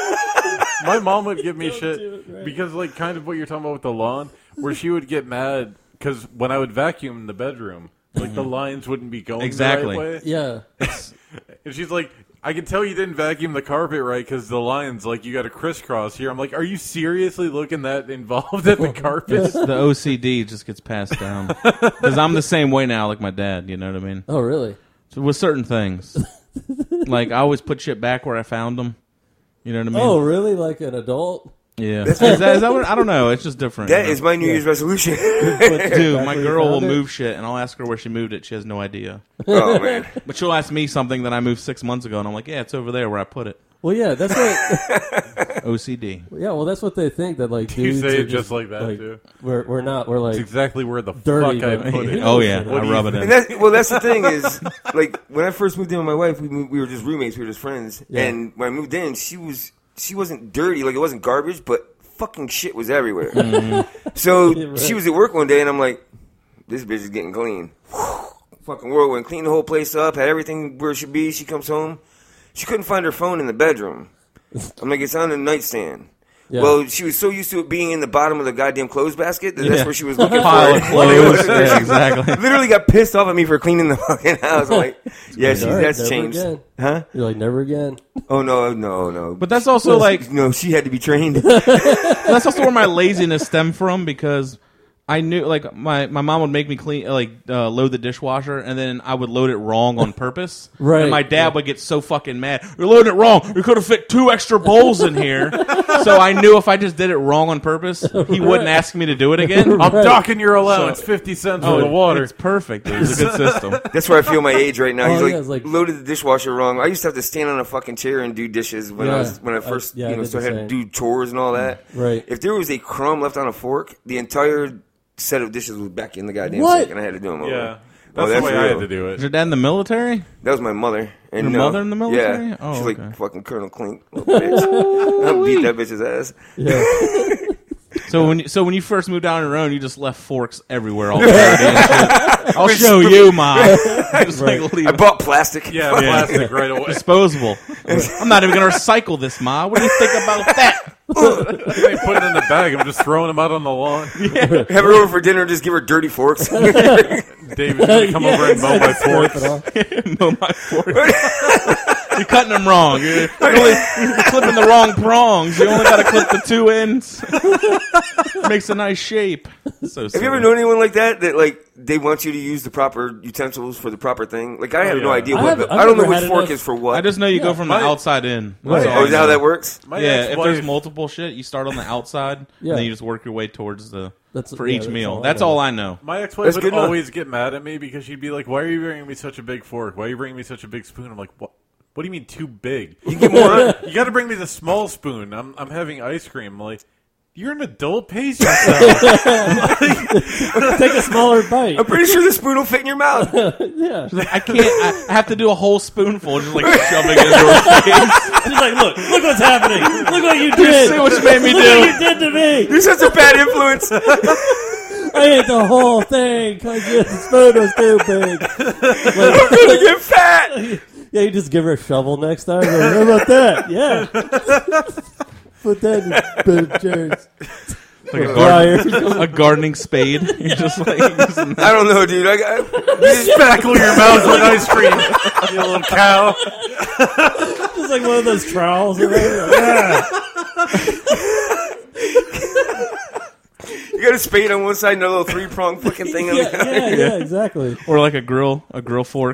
S1: My mom would give me shit because, like, kind of what you're talking about with the lawn, where she would get mad because when I would vacuum in the bedroom, like the lines wouldn't be going
S3: Exactly.
S1: the right way.
S2: Yeah.
S1: And she's like, "I can tell you didn't vacuum the carpet right because the lines, like, you got to crisscross here." I'm like, "Are you seriously looking that involved at the carpet?"
S3: The O C D just gets passed down because I'm the same way now, like my dad. You know what I mean?
S2: Oh really?
S3: So with certain things, like I always put shit back where I found them. You know what I mean?
S2: Oh really? Like an adult?
S3: yeah. Is that, is that what, I don't know. It's just different.
S4: That
S3: you know?
S4: is my New Year's resolution.
S3: Dude, my
S2: Back where you
S3: girl will
S2: found it?
S3: move shit, and I'll ask her where she moved it. She has no idea.
S4: Oh man.
S3: But she'll ask me something that I moved six months ago, and I'm like, "Yeah, it's over there where I put it."
S2: Well, yeah. That's what.
S3: O C D.
S2: Yeah. Well, that's what they think that like
S1: You
S2: dudes
S1: say
S2: are
S1: it just like that, too.
S2: We're we're not. We're like
S1: It's exactly where the
S2: dirty.
S1: fuck I
S2: but-
S1: put it.
S3: Oh yeah,
S1: What
S3: I
S1: do you
S3: rub it
S1: think?
S3: in.
S4: And that, well, that's the thing is, like, when I first moved in with my wife, we, moved, we were just roommates, we were just friends.
S2: Yeah.
S4: And when I moved in, she was she wasn't dirty, like it wasn't garbage, but fucking shit was everywhere. So
S2: Yeah, right.
S4: she was at work one day, and I'm like, "This bitch is getting clean." Fucking whirlwind, cleaned the whole place up, had everything where it should be. She comes home, she couldn't find her phone in the bedroom. I'm like, "It's on the nightstand."
S2: Yeah.
S4: Well, she was so used to it being in the bottom of the goddamn clothes basket that that's
S3: Yeah.
S4: where she was looking
S3: Pile
S4: for
S3: of
S4: it.
S3: clothes. Yeah, exactly.
S4: Literally got pissed off at me for cleaning the fucking house. I'm like, yeah, she's,
S2: All right,
S4: that's
S2: never
S4: changed.
S2: again.
S4: Huh?
S2: You're like never again.
S4: Oh, no, no, no.
S3: But that's also like
S4: no, she had to be trained.
S3: that's also where my laziness stemmed from because I knew like my, my mom would make me clean like uh, load the dishwasher and then I would load it wrong on purpose.
S2: Right.
S3: And my dad would get so fucking mad. "You're loading it wrong. You could have fit two extra bowls in here." So I knew if I just did it wrong on purpose, he wouldn't ask me to do it again.
S1: I'm docking your allowance fifty cents for the water.
S3: It's perfect. Dude. It's a good system.
S4: That's where I feel my age right now.
S2: Oh,
S4: He's like,
S2: yeah, it's like-
S4: loaded the dishwasher wrong. I used to have to stand on a fucking chair and do dishes when I
S2: Yeah.
S4: was when I first
S2: I- yeah, I
S4: you know
S2: did the
S4: started had to
S2: same.
S4: do chores and all that.
S2: Right.
S4: If there was a crumb left on a fork, the entire set of dishes was back in the goddamn
S2: What?
S4: sink, and I had to do them over.
S1: Yeah,
S4: Oh,
S1: that's
S4: that's
S1: the way I
S4: real.
S1: had to do
S3: Is
S1: it.
S3: your dad in the military?
S4: That was my mother. And
S3: Your
S4: no,
S3: mother in the military?
S4: Yeah.
S3: Oh,
S4: She's like
S3: okay.
S4: fucking Colonel Clink, little bitch. I'll beat that bitch's ass.
S2: Yeah.
S3: So when you, so when you first moved down on your own, you just left forks everywhere, all dirty and shit. I'll show you, Mom. Just
S2: Right.
S3: like leave
S4: I bought plastic.
S1: Yeah, plastic right away.
S3: disposable. I'm not even going to recycle this, Ma. What do you think about that?
S1: I ain't putting it in the bag. I'm just throwing them out on the lawn.
S4: Have her over for dinner and just give her dirty forks.
S1: David's gonna come
S2: Yeah,
S1: over and mow my
S2: Wipe
S1: forks.
S2: it off.
S3: Mow my fork. You're cutting them wrong. You're, you're, only, you're clipping the wrong prongs. You only got to clip the two ends. Makes a nice shape. So
S4: Have you ever known anyone like that? That like they want you to use the proper utensils for the proper thing? Like I have
S1: yeah.
S4: no idea
S2: I
S4: what.
S2: haven't-
S4: the-
S2: I've
S4: I don't know
S2: never
S4: which
S2: had
S4: fork
S2: enough-
S4: is for what.
S3: I just know you
S1: Yeah,
S3: go from
S1: my-
S3: the outside in.
S2: Right.
S3: That's all
S4: oh,
S3: I
S4: is that how
S3: know.
S4: that works?
S1: My
S3: Yeah, if
S1: ex-wife-
S3: there's multiple shit, you start on the outside,
S2: Yeah.
S3: and then you just work your way towards the
S2: That's-
S3: for
S2: yeah,
S3: each
S2: that's
S3: meal.
S2: all I
S3: That's
S2: know.
S3: all I know.
S1: My ex-wife
S4: That's
S1: would
S4: good enough.
S1: always get mad at me because she'd be like, "Why are you bringing me such a big fork? Why are you bringing me such a big spoon?" I'm like, "What? What do you mean too big? You
S4: get more-
S1: You got to bring me the small spoon. I'm I'm having ice cream. I'm like, you're an adult. Pace yourself."
S2: Take a smaller bite.
S4: I'm pretty sure the spoon will fit in your mouth.
S2: Yeah.
S3: I can't. I, I have to do a whole spoonful, just like shoving it into her face.
S2: She's like, look, look what's happening. Look what you did.
S3: See what you made me
S2: Look what you
S3: do.
S2: did to me.
S4: You're such a bad influence.
S2: I ate the whole thing because the spoon was too big.
S4: I'm gonna get fat.
S2: Yeah, you just give her a shovel next time. Like, how about that? Yeah. Put that in the chairs.
S3: Like a,
S2: Liar.
S3: garden, a gardening spade. You're just like using
S4: I don't know, dude. I got.
S1: You spackle your mouth with ice cream. You little cow.
S2: Just like one of those trowels. Or whatever. Yeah.
S4: You got a spade on one side and a little three prong fucking thing on
S2: Yeah,
S4: the other.
S2: yeah, yeah, exactly.
S3: or like a grill, a grill fork.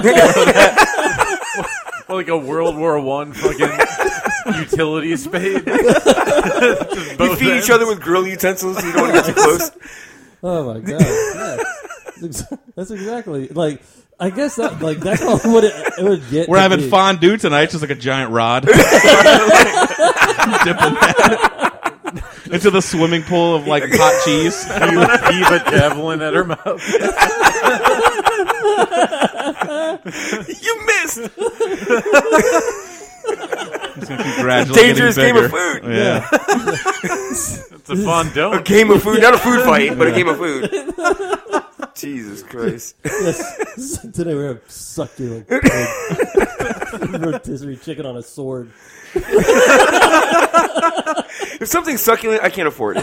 S1: Like a World War One fucking utility spade. Just
S4: You
S1: both
S4: feed
S1: ends.
S4: each other with grill utensils. You don't want to get too close.
S2: Oh my god. Yeah. That's ex- That's exactly like. I guess that like that's all what it, it would get.
S3: We're
S2: to
S3: having
S2: be.
S3: fondue tonight, just like a giant rod. Dipping that into the swimming pool of like hot cheese.
S1: You heave a javelin at her mouth.
S4: You missed.
S3: It's gonna keep gradually
S4: Dangerous
S3: getting
S4: game of
S3: bigger.
S4: food.
S3: Yeah.
S1: It's a fondue.
S4: A game of food, not a food fight, but a game of food. Jesus Christ.
S2: Yes. Today we're gonna suck you like pig. Rotisserie chicken on a sword.
S4: If something's succulent, I can't afford it.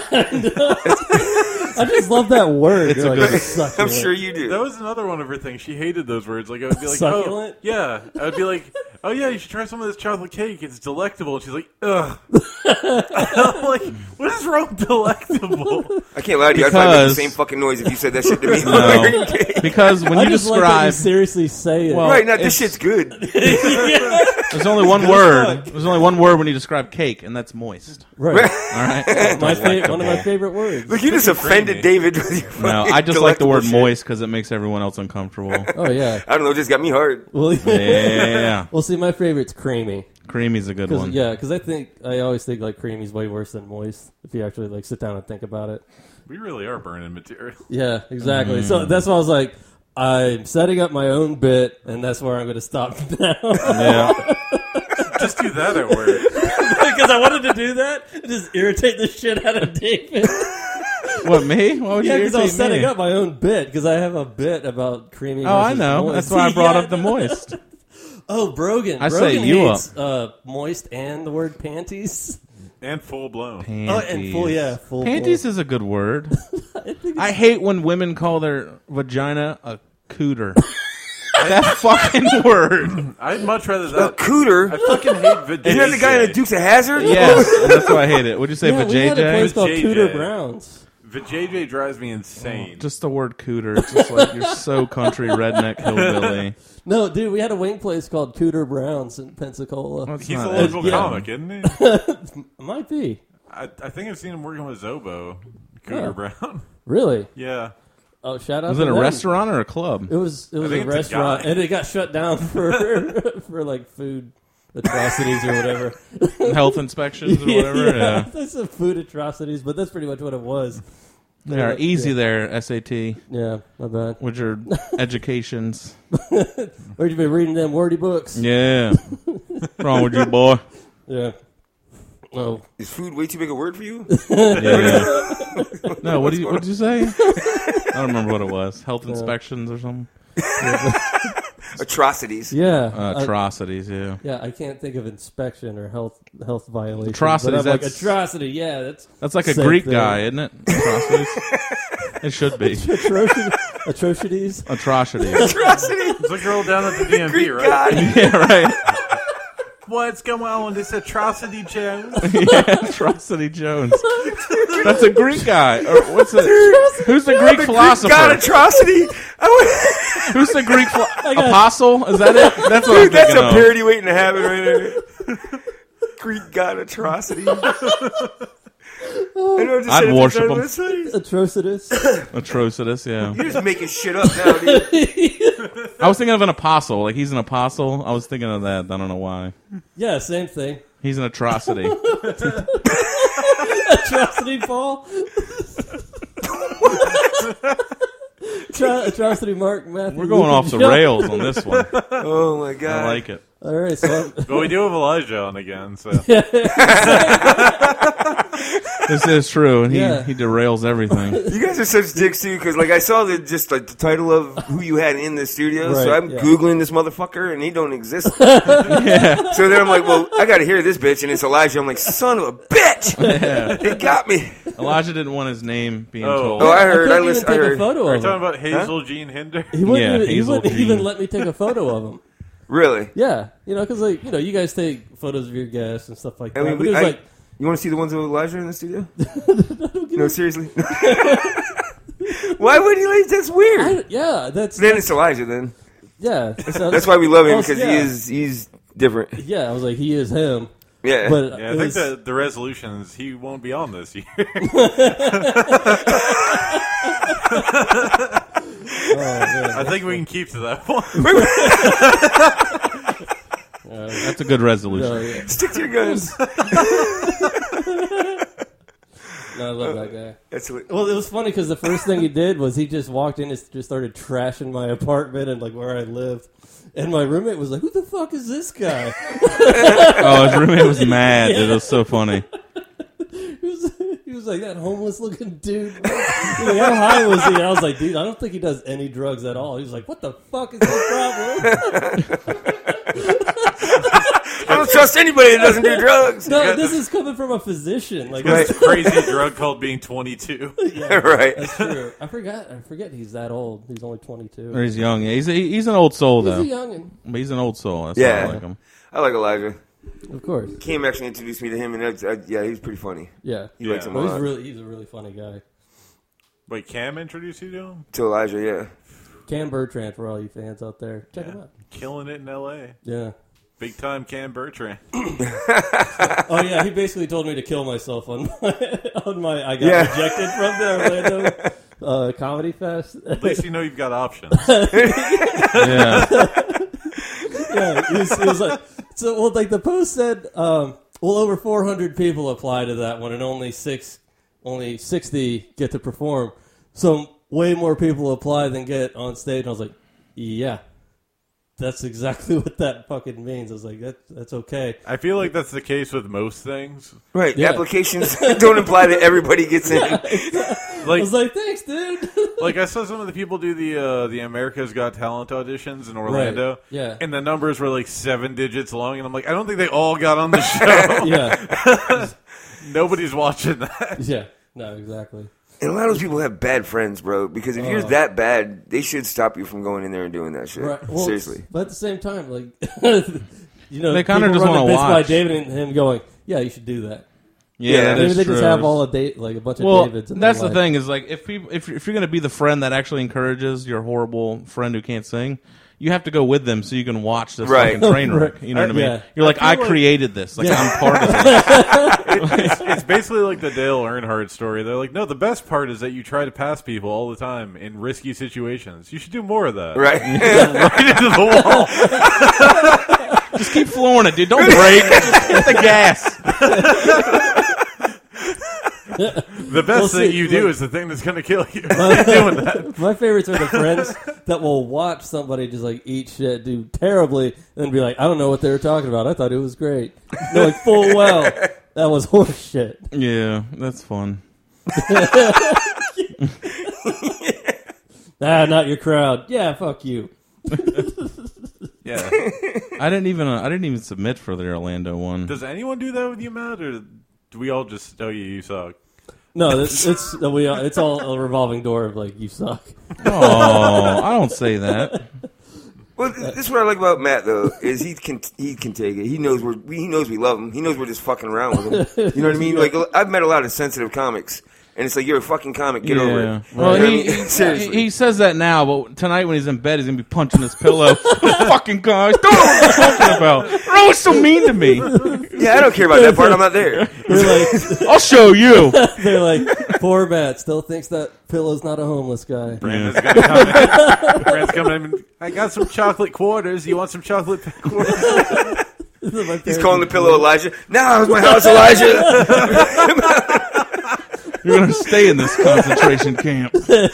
S2: I just love that word.
S3: It's
S2: You're
S3: a
S2: like,
S3: good-
S2: succulent.
S4: I'm sure you
S1: That
S4: do.
S1: was another one of her things. She hated those words. Like I would be like,
S2: Succulent?
S1: "Oh, yeah." I would be like, "Oh yeah, you should try some of this chocolate cake. It's delectable." And she's like, "Ugh." I'm like, "What is wrong with delectable?"
S4: I can't lie to you. I'd probably make the
S3: Because-
S4: same fucking noise if you said that shit to me.
S3: No. Because when
S2: I
S3: you
S2: just like that you
S3: describe,
S2: seriously say it.
S3: Well,
S4: Right, now this
S3: it's-
S4: shit's good.
S3: there's only one word. There's only one word when you describe cake, and that's moist.
S2: right.
S3: All right.
S2: My fa- one of my favorite words.
S4: Look, you just offended David with your
S3: No,
S4: fucking
S3: I just like the word
S4: delectable shit.
S3: moist because it makes everyone else uncomfortable.
S2: Oh yeah.
S4: I don't know, it just got me hard.
S2: Well,
S3: Yeah,
S2: well, see, my favorite's creamy.
S3: creamy's a good
S2: Cause,
S3: one.
S2: yeah, because I think I always think like creamy's way worse than moist if you actually like sit down and think about it.
S1: We really are burning material.
S2: Yeah, exactly.
S3: Mm.
S2: So that's why I was like, I'm setting up my own bit, and that's where I'm going to stop now.
S3: Yeah.
S1: Just do that at work.
S2: Because I wanted to do that and just irritate the shit out of David.
S3: What, me? Why would you
S2: Yeah, because I was
S3: irritate
S2: setting
S3: me?
S2: up my own bit because I have a bit about creamy.
S3: Oh, I
S2: versus
S3: know.
S2: moist.
S3: That's why I brought
S2: Yeah.
S3: up the moist.
S2: Oh, Brogan.
S3: I
S2: Brogan
S3: set you
S2: hates, Uh, moist and the word panties.
S1: And full blown.
S3: Panties.
S2: Oh, and full, yeah, full.
S3: Panties
S2: full.
S3: is a good word. I hate when women call their vagina a cooter. That fucking word.
S1: I'd much rather
S4: A
S1: that. I
S4: cooter?
S1: fucking hate vajayjay.
S4: Isn't that the guy in the Dukes of Hazzard?
S3: Yes, that's why I hate it. Would you say
S2: Yeah, we had a place
S3: vajayjay?
S2: called
S1: Vajayjay.
S2: Cooter Browns.
S1: Vajayjay drives me insane.
S3: Just the word cooter. It's just like you're so country redneck hillbilly.
S2: No, dude, we had a wing place called Cooter Browns in Pensacola.
S3: That's
S1: He's a
S3: not
S1: local
S3: it.
S1: comic, isn't he?
S2: Might be.
S1: I, I think I've seen him working with Zobo. Cooter
S2: Oh.
S1: Brown.
S2: Really?
S1: Yeah.
S2: Oh, shout out
S3: Was
S2: to
S3: it a
S2: them.
S3: restaurant or a club?
S2: It was it was
S1: think
S2: a
S1: it's a
S2: restaurant,
S1: guy.
S2: and it got shut down for for like food atrocities or whatever.
S3: Health inspections or whatever? Yeah.
S2: That's some food atrocities, but that's pretty much what it was.
S3: They are easy
S2: Yeah.
S3: there, S A T,
S2: Yeah, not bad.
S3: with your educations.
S2: Where'd you been reading them wordy books?
S3: Yeah. What's wrong with you, boy?
S2: Yeah. Oh.
S4: Is food way too big a word for you?
S3: Yeah. No, what did you what did you say? I don't remember what it was. Health inspections or something.
S4: Atrocities.
S2: Yeah.
S3: Uh, atrocities. Yeah.
S2: Yeah, I can't think of inspection or health health violation.
S3: Atrocities,
S2: But I'm like,
S3: that's-
S2: atrocity, yeah, that's
S3: That's like a
S2: same
S3: Greek
S2: thing.
S3: guy, isn't it? Atrocities. It should be.
S2: Atrocities. Atrocities.
S3: Atrocities.
S4: Atrocities.
S1: It's a girl down at the D M V,
S4: Greek
S1: right?
S4: God.
S3: Yeah, right.
S1: What's going on with this atrocity, Jones?
S3: Yeah, Atrocity Jones. That's a Greek guy. Or what's it? Who's the Greek philosopher?
S4: God, atrocity. I
S3: Who's the Greek ph-
S2: got-
S3: apostle? Is that it? That's what
S4: would,
S3: I'm
S4: dude, that's
S3: thinking
S4: a
S3: of.
S4: parody waiting to happen right there. Greek God atrocity. I know, just
S3: I'd
S4: said it
S3: worship
S4: on
S3: him.
S4: this side.
S2: Atrocitus.
S3: Atrocitus, yeah.
S4: You're just making shit up now, dude.
S3: I was thinking of an apostle. Like, he's an apostle. I was thinking of that. I don't know why.
S2: Yeah, same thing.
S3: He's an atrocity.
S2: Atrocity Paul. Atro- atrocity Mark Matthew.
S3: We're going off the rails on this one.
S4: Oh my God.
S3: I like it.
S2: All right, so I'm,
S1: But we do have Elijah on again, so
S3: This is true, and he,
S2: Yeah.
S3: he derails everything.
S4: You guys are such dicks too, because like I saw the just like the title of who you had in the studio, so
S2: Right,
S4: I'm
S2: yeah.
S4: googling this motherfucker, and he don't exist. yeah. So then I'm like, well, I got to hear this bitch, and it's Elijah. I'm like, son of a bitch, it got me.
S3: Elijah didn't want his name being
S1: Oh.
S3: told.
S4: Oh, I heard.
S2: I
S4: I
S2: couldn't even
S4: listened. I
S2: take a
S4: heard.
S2: photo
S1: Are you
S2: of
S1: talking
S2: him.
S1: about Hazel Jean Hinder?
S2: He wouldn't,
S3: Yeah,
S2: even, he
S3: Hazel
S2: wouldn't
S3: Jean.
S2: even let me take a photo of him.
S4: Really?
S2: Yeah, you know, because like you know, you guys take photos of your guests and stuff like
S4: I
S2: that.
S4: mean,
S2: but
S4: we,
S2: it was
S4: I,
S2: like,
S4: you want to see the ones with Elijah in the studio? No, seriously. Why would he like? That's weird.
S2: I, yeah, that's,
S4: Then
S2: that's
S4: it's Elijah. Then
S2: yeah. So-
S4: that's why we love him,
S2: Oh,
S4: because
S2: yeah.
S4: he is he's different.
S2: Yeah, I was like, he is him.
S4: Yeah.
S2: But
S1: Yeah, I
S2: it
S1: think
S2: was,
S1: the the resolution is he won't be on this year.
S2: oh, man.
S1: I think we can keep to that one.
S3: That's a good resolution.
S2: No, yeah.
S4: Stick to your guns.
S2: No, I love that guy.
S4: That's what,
S2: Well, it was funny because the first thing he did was he just walked in and just started trashing my apartment and like where I lived. And my roommate was like, "Who the fuck is this guy?"
S3: Oh, his roommate was mad. Dude. It was so funny.
S2: he, was, he was like that homeless looking dude. He was like, how high was he? I was like, dude, I don't think he does any drugs at all. He was like, what the fuck is the problem?
S4: I don't trust anybody that doesn't do drugs.
S2: No,
S1: got
S2: this
S1: the-
S2: is coming from a physician. Like,
S4: Right.
S1: It's a crazy drug called being twenty-two.
S4: Right.
S2: that's true. I forgot. I forget he's that old. He's only twenty-two.
S3: Or he's young. Yeah, he's a, he's an old soul
S2: He's
S3: though.
S2: a youngin',
S3: But he's an old soul. That's
S4: Yeah.
S3: why I like him.
S4: I like Elijah.
S2: of course.
S4: Kim actually introduced me to him, and that's, uh, yeah, he's pretty funny.
S2: Yeah.
S4: He likes
S1: Yeah.
S4: him a
S2: Well, he's
S4: lot.
S2: really he's a really funny guy.
S1: Wait, Cam introduced you to him?
S4: To Elijah, yeah.
S2: Cam Bertrand for all you fans out there. Check him out.
S1: Killing it in L A.
S2: Yeah.
S1: Big time Cam Bertrand.
S2: Oh yeah, he basically told me to kill myself on my on my I got
S4: Yeah.
S2: rejected from the Orlando uh, Comedy Fest.
S1: At least you know you've got options.
S3: Yeah.
S2: Yeah, he was, he was like, so well, like the post said, um, well, over four hundred people apply to that one, and only six, only sixty get to perform. So way more people apply than get on stage. And I was like, yeah, that's exactly what that fucking means. I was like, that that's okay.
S1: I feel like that's the case with most things.
S4: Right.
S2: Yeah.
S4: Applications don't imply that everybody gets in.
S2: I
S1: Like,
S2: was like, thanks, dude.
S1: like I saw some of the people do the uh, the America's Got Talent auditions in Orlando.
S2: Right. Yeah.
S1: And the numbers were like seven digits long, and I'm like, I don't think they all got on the show.
S2: Yeah,
S1: Nobody's watching that.
S2: yeah, no, exactly.
S4: And a lot of those people have bad friends, bro, because if you're
S2: Oh.
S4: that bad, they should stop you from going in there and doing that shit.
S2: Right. Well,
S4: Seriously.
S2: But at the same time, like, you know,
S3: They kinda
S2: people
S3: just
S2: run the
S3: wanna
S2: bits by
S3: watch.
S2: David and him going, yeah, you should do that.
S3: Yeah,
S4: Yeah.
S3: that
S2: Maybe
S3: is
S2: they
S3: true.
S2: just have all a date, like a bunch of
S3: Well,
S2: Davids. In
S3: that's
S2: their
S3: the
S2: life.
S3: thing is like if people if if you're gonna be the friend that actually encourages your horrible friend who can't sing, you have to go with them so you can watch this
S4: Right.
S3: fucking train wreck.
S2: Right.
S3: You know what I mean?
S2: Yeah.
S3: You're like,
S1: I
S3: I,
S1: feel like-
S3: created this. Like
S2: Yeah.
S3: I'm part of it.
S1: It's, it's basically like the Dale Earnhardt story. They're like, no, the best part is that you try to pass people all the time in risky situations. You should do more of that.
S4: Right.
S1: Right into the wall.
S3: Just keep flooring it, dude. Don't break. Just hit the gas.
S1: The best
S2: Well,
S1: thing
S2: see,
S1: you do
S2: like-
S1: is the thing that's going to kill you. Keep doing that.
S2: My favorites are the friends that will watch somebody just like eat shit, do terribly, and be like, I don't know what they were talking about. I thought it was great. They're like full well. That was horse shit.
S3: Yeah, that's fun.
S2: Ah, not your crowd. Yeah, fuck you.
S1: Yeah.
S3: I didn't even uh, I didn't even submit for the Orlando one.
S1: Does anyone do that with you, Matt, or do we all just tell you you suck?
S2: No, it's it's we it's all a revolving door of like you suck.
S3: Oh, I don't say that.
S4: Well, this is what I like about Matt though is he can he can take it. He knows we're he knows we love him. He knows we're just fucking around with him. You know what I mean? Like I've met a lot of sensitive comics. And it's like, you're a fucking comic. Get over it.
S3: Well,
S4: you know
S3: he,
S4: what I mean? Seriously.
S3: he he says that now, but tonight when he's in bed, he's gonna be punching his pillow. Fucking guys, don't know what you're talking about. You're always so mean to me.
S4: Yeah, I don't care about that part. I'm not there.
S2: They're like,
S3: I'll show you.
S2: they're like, poor Matt still thinks that Pillow's not a homeless guy.
S1: Brandon's gonna come in. Brandon's coming in. I got some chocolate quarters. You want some chocolate quarters?
S4: He's calling the pillow Elijah. Nah, it was my house, Elijah.
S3: You're gonna stay in this concentration camp.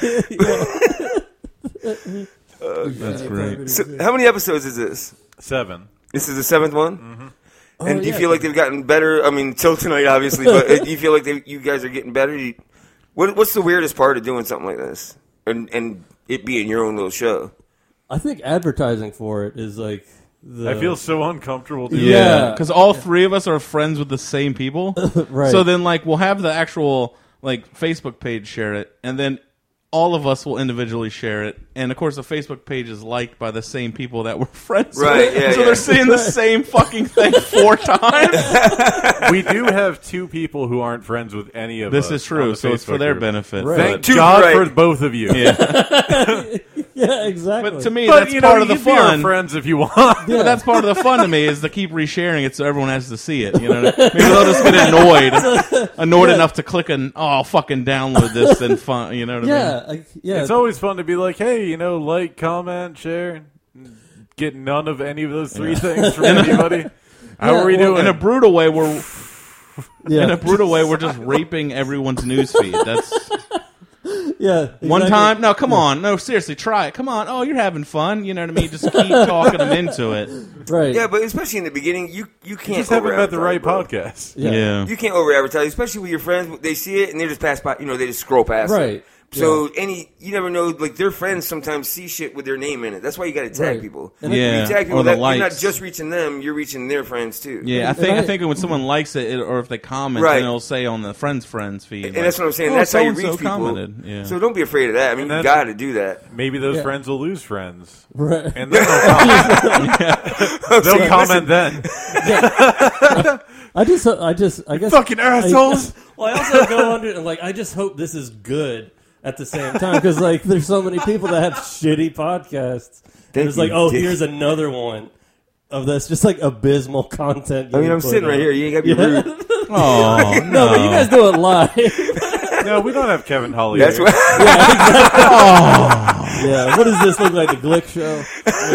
S4: Oh,
S3: that's great.
S4: So, how many episodes is this?
S1: Seven.
S4: This is the seventh one?
S1: Mm-hmm.
S2: Oh,
S4: And do you
S2: yeah.
S4: feel like they've gotten better? I mean, till tonight, obviously, but uh, do you feel like they, you guys are getting better? You, what, what's the weirdest part of doing something like this? And, and it being your own little show?
S2: I think advertising for it is like the,
S1: I feel so uncomfortable doing
S2: Yeah.
S1: that.
S3: Because all three of us are friends with the same people.
S2: right.
S3: So then, like, we'll have the actual like Facebook page share it, and then all of us will individually share it. And of course, the Facebook page is liked by the same people that we're friends
S4: Right,
S3: with.
S4: yeah,
S3: so
S4: yeah.
S3: they're seeing the same fucking thing four times.
S1: We do have two people who aren't friends with any of
S3: This
S1: us.
S3: is
S1: on
S3: true,
S1: the
S3: so it's for
S1: Facebook
S3: their
S1: group.
S3: benefit.
S2: Right.
S1: Thank
S4: Two-
S1: God
S4: right.
S1: for both of you.
S3: Yeah.
S2: yeah, exactly.
S3: But to me,
S1: But
S3: that's
S1: you know,
S3: part of the
S1: you can be our
S3: fun.
S1: friends if you want.
S2: Yeah.
S3: But that's part of the fun to me is to keep resharing it so everyone has to see it. You know, maybe they'll just get annoyed, annoyed
S2: Yeah.
S3: enough to click an oh I'll fucking download this and fun. You know what I mean?
S2: yeah, I, yeah.
S1: It's always fun to be like, hey, you know, like, comment, share. Get none of any of those three things from anybody. How
S2: Yeah,
S1: are we
S2: well,
S1: doing?
S3: In a brutal way, we're
S2: yeah.
S3: in a brutal way we're just raping everyone's newsfeed. That's
S2: yeah.
S3: one
S2: exactly.
S3: time. No, come on. No, seriously, try it. Come on. Oh, you're having fun. You know what I mean? Just keep talking them into it.
S2: Right.
S4: Yeah, but especially in the beginning, you, you can't
S1: you just haven't met the right
S4: over-advertise,
S1: podcast.
S2: Yeah.
S3: Yeah.
S4: You can't over advertise, especially with your friends. They see it and they just pass by. You know, they just scroll past it.
S2: Right.
S4: So any, you never know. Like their friends sometimes see shit with their name in it. That's why you got to tag
S2: Right.
S4: people.
S2: And
S3: Yeah.
S4: When you tag people,
S3: Or the
S4: that, you're not
S3: likes.
S4: just reaching them. You're reaching their friends too.
S3: Yeah, I
S2: And
S3: think I,
S2: I-
S3: think when someone likes it, it or if they comment,
S4: Right.
S3: then it'll say on the friends friends feed.
S4: And that's what I'm saying.
S3: oh,
S4: That's how you
S3: so-and-so
S4: reach people.
S3: commented. Yeah.
S4: So don't be afraid of that. I mean, you
S1: that's-
S4: got to do that.
S1: Maybe those
S2: Yeah.
S1: friends will lose friends.
S2: Right.
S1: And then they'll comment, they'll comment then.
S2: I just, I just, I guess.
S1: Fucking assholes.
S2: I, well, I also go under and like, I just hope this is good at the same time because like, there's so many people that have shitty podcasts. And it's
S4: you,
S2: like, oh,
S4: dick.
S2: here's another one of this just like abysmal content.
S4: I mean,
S2: getting
S4: I'm
S2: put
S4: sitting right
S2: out.
S4: here. You ain't got to be
S2: Yeah.
S4: rude.
S3: Oh no,
S2: No, but you guys do it live.
S1: No, we don't have Kevin Holly.
S4: That's
S1: here.
S4: what.
S2: Yeah, what does this look like? The Glick show,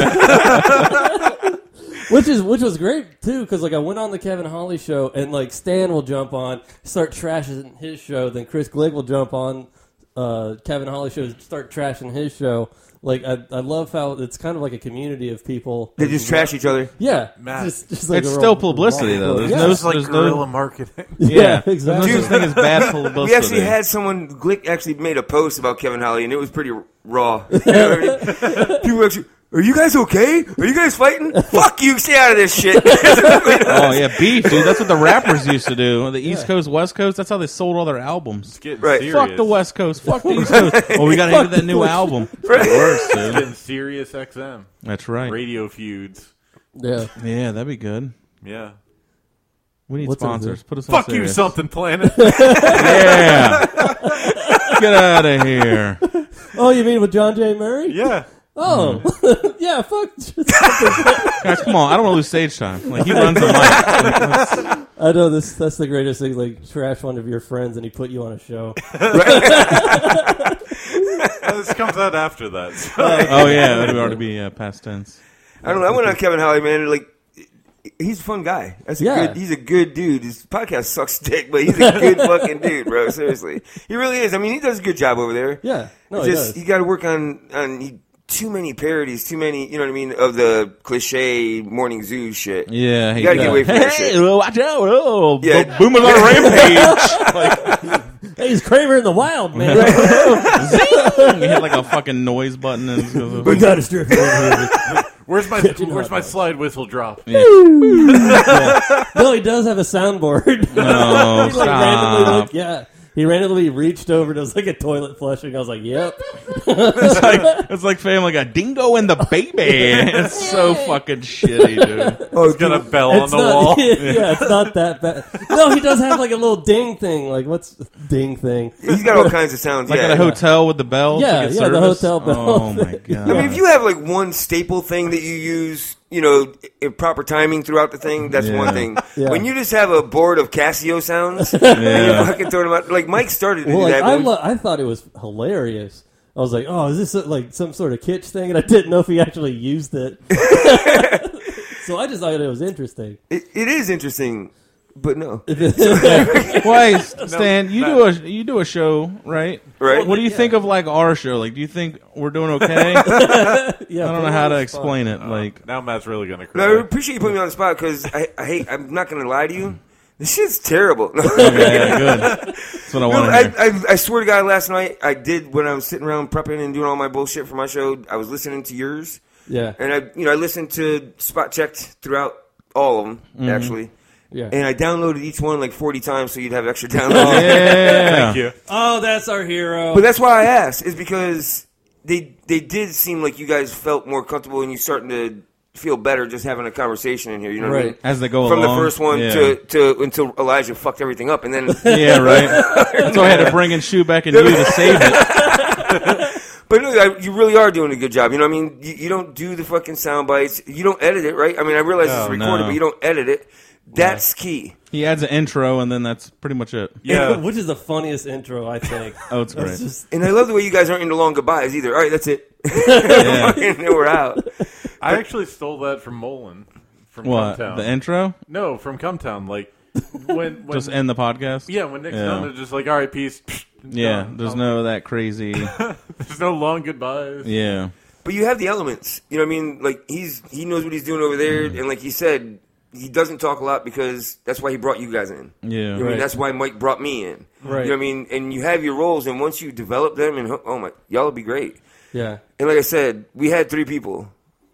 S2: which is which was great too, because like I went on the Kevin Holly show, and like Stan will jump on, start trashing his show, then Chris Glick will jump on uh, Kevin Holly show, start trashing his show. Like I, I love how it's kind of like a community of people.
S4: They just trash each other.
S2: Yeah,
S1: Matt.
S2: just, just like
S3: It's
S2: a
S3: still
S2: real-
S3: publicity, though. There's
S2: yeah.
S3: no-
S1: It's like
S3: There's no-
S1: guerrilla marketing.
S2: yeah,
S3: There's
S2: exactly.
S3: no such thing as bad publicity.
S4: We actually had someone. Glick actually made a post about Kevin Holly, and it was pretty raw. You know what I mean? People actually. Are you guys okay? Are you guys fighting? Fuck you! Stay out of this shit.
S3: Oh yeah, beef, dude. That's what the rappers used to do. The East Coast, West Coast. That's how they sold all their albums.
S1: It's getting
S4: Right.
S1: serious.
S3: Fuck the West Coast. Fuck the East Coast. Oh, we gotta hit that new album. It's the worst,
S1: It's
S3: dude.
S1: getting Sirius X M.
S3: That's right.
S1: Radio feuds.
S2: Yeah,
S3: Yeah, that'd be good.
S1: Yeah.
S3: We need
S2: What's up,
S3: sponsors.
S2: dude?
S3: Put us on
S1: Fuck you,
S3: Sirius.
S1: something planet.
S3: Yeah. Get out of here.
S2: Oh, you mean with John J. Murray?
S1: Yeah.
S2: Oh, yeah. Fuck.
S3: Guys, come on. I don't want to lose stage time. Like, he runs the mic. Like, let's-
S2: I know this. That's the greatest thing. Like trash one of your friends, and he put you on a show.
S1: This comes out after that. So.
S3: oh, yeah. That'd already be uh, past tense.
S4: I don't know. I went on Kevin Holly, man. Like, he's a fun guy. That's a
S2: Yeah.
S4: good. He's a good dude. His podcast sucks dick, but he's a good fucking dude, bro. Seriously, he really is. I mean, he does a good job over there.
S2: Yeah, no,
S4: It's
S2: he
S4: just
S2: does.
S4: you got to work on on. He too many parodies, too many, you know what I mean, of the cliche morning zoo shit.
S3: Yeah,
S4: You gotta
S3: yeah.
S4: get away from
S3: hey,
S4: that shit.
S3: watch out! Oh,
S4: Yeah.
S3: yeah. Boomers on a rampage. Like,
S2: Hey, he's Kramer in the Wild, man.
S3: zing! You hit like a fucking noise button and it goes,
S2: We got to strip it in here.
S1: Where's my
S2: Catching
S1: Where's
S2: hot
S1: my
S2: dogs.
S1: slide whistle drop?
S2: No, he does have a soundboard.
S3: No,
S2: He, like, randomly,
S3: stop.
S2: like, yeah. He randomly reached over and it was like a toilet flushing. I was like, yep.
S3: It's like it's like Family Guy. Dingo and the baby. It's so fucking shitty, dude.
S4: Oh,
S1: Got a bell on
S2: It's
S1: the
S2: not,
S1: wall.
S2: yeah, it's not that bad. No, he does have like a little ding thing. Like, what's ding thing?
S4: He's got all kinds of sounds.
S3: Like
S4: yeah.
S3: at a hotel with the bell.
S2: Yeah,
S3: to get
S2: yeah, the
S3: service.
S2: hotel bell.
S3: Oh my god.
S4: I mean, if you have like one staple thing that you use, you know, in proper timing throughout the thing, that's
S3: Yeah.
S4: one thing.
S2: Yeah.
S4: When you just have a board of Casio sounds, and
S3: Yeah.
S4: you're fucking throwing them out, like Mike started to
S2: Well,
S4: do
S2: like,
S4: that.
S2: I,
S4: but we-
S2: lo- I thought it was hilarious. I was like, oh, is this uh, like some sort of kitsch thing? And I didn't know if he actually used it. So I just thought it was interesting.
S4: it, it is interesting, but no,
S3: Why, Stan? You
S1: Matt.
S3: do a you do a show, right?
S4: right?
S3: What do you think of like our show? Like, do you think we're doing okay? I
S2: Yeah,
S3: don't know how to explain it. Like,
S1: Now Matt's really gonna
S4: No, I
S1: cry.
S4: appreciate you putting me on the spot because I, I hate. I'm not going to lie to you. This shit's terrible. No,
S3: okay, good. That's what I
S4: No,
S3: want to
S4: I,
S3: hear.
S4: I, I swear to God, last night I did when I was sitting around prepping and doing all my bullshit for my show. I was listening to yours,
S2: yeah,
S4: and I, you know, I listened to spot checked throughout all of them
S3: Mm-hmm.
S4: actually,
S2: yeah.
S4: and I downloaded each one like forty times so you'd have extra downloads.
S3: Yeah.
S1: Thank you.
S2: Oh, that's our hero.
S4: But that's why I asked is because they they did seem like you guys felt more comfortable and you starting to feel better just having a conversation in here. You know what I mean?
S2: Right.
S3: As they go
S4: From
S3: along.
S4: the first one
S3: yeah.
S4: to, to until Elijah fucked everything up, and then.
S3: Yeah, right. That's why I had to bring in Shoeback and you to save it.
S4: But no, I, you really are doing a good job. You know what I mean? You, you don't do the fucking sound bites. You don't edit it, right? I mean, I realize
S1: No,
S4: it's recorded,
S3: no.
S4: but you don't edit it. That's key.
S3: He adds an intro, and then that's pretty much it.
S1: Yeah.
S2: Which is the funniest intro, I think.
S3: Oh, it's
S2: That's
S3: great.
S2: just,
S4: And I love the way you guys aren't into long goodbyes either. All right, that's it.
S3: Yeah.
S4: And then we're out.
S1: I actually stole that from Mullen. From
S3: What?
S1: Cumtown.
S3: The intro?
S1: No, from Cumtown. Like when, when
S3: Just end the podcast?
S1: yeah, when Nick's
S3: Yeah.
S1: done, they're just like, all right, peace.
S3: Yeah,
S1: Done.
S3: there's
S1: I'm
S3: no that crazy.
S1: like, there's no long goodbyes.
S3: Yeah.
S4: But you have the elements. You know what I mean? Like, he's he knows what he's doing over there.
S3: Mm.
S4: And like he said, he doesn't talk a lot because that's why he brought you guys in.
S3: Yeah.
S4: You know what I
S2: Right.
S4: mean? That's why Mike brought me in.
S2: Right.
S4: You know what I mean? And you have your roles, and once you develop them, and oh my, y'all will be great.
S2: yeah.
S4: And like I said, we had three people.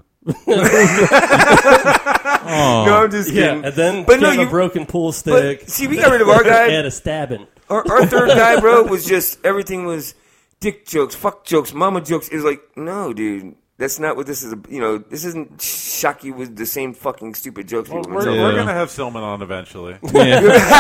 S3: Oh.
S4: No, I'm just
S2: Yeah,
S4: kidding.
S2: and then
S4: But no,
S2: came
S4: you-
S2: a broken pool stick.
S4: But see, we got rid of our guy.
S2: and a stabbing.
S4: Our, our third guy, bro, was just everything was dick jokes, fuck jokes, mama jokes. It was like, no, dude, that's not what this is. You know, this isn't Shocky with the same fucking stupid jokes.
S1: Well,
S4: people
S1: we're,
S4: make.
S3: Yeah.
S1: we're gonna have Silman on eventually.
S3: Yeah.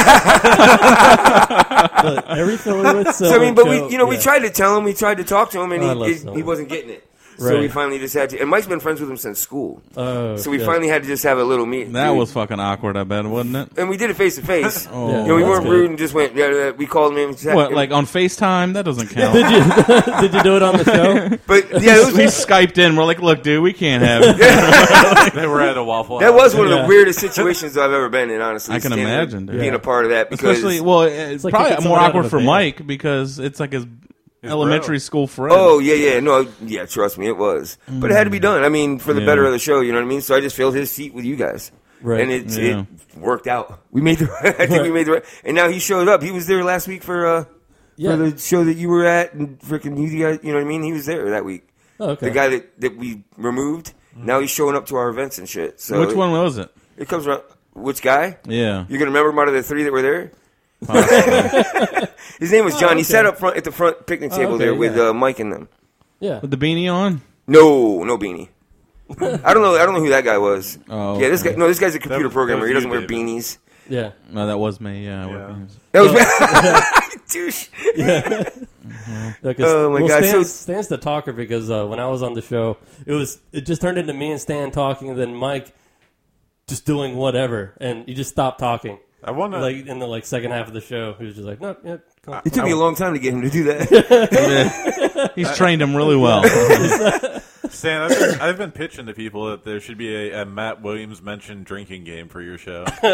S2: But every filler with
S4: So I mean, but we,
S2: joke,
S4: you know, we
S2: yeah.
S4: tried to tell him, we tried to talk to him, and
S2: Oh, I love
S4: he, he,
S2: Silman.
S4: he wasn't getting it. So
S2: Right.
S4: we finally just had to. And Mike's been friends with him since school,
S2: Oh,
S4: so we
S2: yeah.
S4: finally had to just have a little meet.
S3: That
S4: dude.
S3: was fucking awkward, I bet, wasn't it?
S4: and we did it face to face.
S3: Oh.
S2: Yeah.
S4: You know, we
S2: That's
S4: weren't
S2: good.
S4: rude and just went. Yeah, yeah, we called him. And
S3: What, like on FaceTime? That doesn't count.
S2: Did you did you do it on the show?
S4: But yeah, it was,
S3: we Skyped in. We're like, look, dude, we can't have it.
S1: They were at a Waffle
S4: that
S1: House.
S4: was one of
S2: Yeah.
S4: the weirdest situations I've ever been in. Honestly,
S3: I can
S4: standing-
S3: imagine, dude.
S4: being
S2: Yeah.
S4: a part of that because
S3: Especially, well, it's
S2: like
S3: probably
S2: kicking
S3: more
S2: someone out
S3: awkward
S2: of a
S3: for
S2: band.
S3: Mike because it's like his, elementary
S1: bro.
S3: school friend.
S4: Oh yeah, yeah, no, yeah. Trust me, it was, but it had to be done. I mean, for the
S3: Yeah.
S4: better of the show, you know what I mean. So I just filled his seat with you guys,
S2: Right.
S4: and it
S3: Yeah.
S4: it worked out. We made the, I think we made the, right, and now he showed up. He was there last week for uh
S2: Yeah.
S4: for the show that you were at, and freaking you guys, you know what I mean. He was there that week.
S2: Oh, okay.
S4: The guy that that we removed, now he's showing up to our events and shit. So
S3: Which one was it?
S4: It comes around. Which guy?
S3: Yeah.
S4: You're gonna remember him out of the three that were there?
S3: Possibly.
S4: His name was John.
S2: okay.
S4: He sat up front at the front picnic
S2: Oh,
S4: table
S2: okay,
S4: there with
S2: yeah.
S4: uh, Mike and them.
S2: Yeah.
S3: With the beanie on?
S4: No, no beanie. I don't know. I don't know who that guy was.
S3: Oh,
S4: yeah, this
S3: okay.
S4: guy. No, this guy's a computer
S1: That- that
S4: programmer.
S1: was
S4: He doesn't
S1: you,
S4: wear
S1: David.
S4: beanies.
S2: Yeah.
S3: No, that was me. Yeah. I wear
S1: Yeah.
S3: beanies.
S4: That was douche.
S2: Yeah, 'cause-
S4: Oh, my
S2: well,
S4: God,
S2: Stan,
S4: so-
S2: Stan's the talker because uh, when I was on the show, it was it just turned into me and Stan talking, and then Mike just doing whatever, and he just stopped talking.
S1: I want to.
S2: Like in the like second half of the show, he was just like, "No, yeah, cool."
S4: It took me a long time to get him to do that.
S3: Yeah. He's trained him really well.
S1: Stan, I've been, I've been pitching to people that there should be a, a Matt Williams mentioned drinking game for your show. Like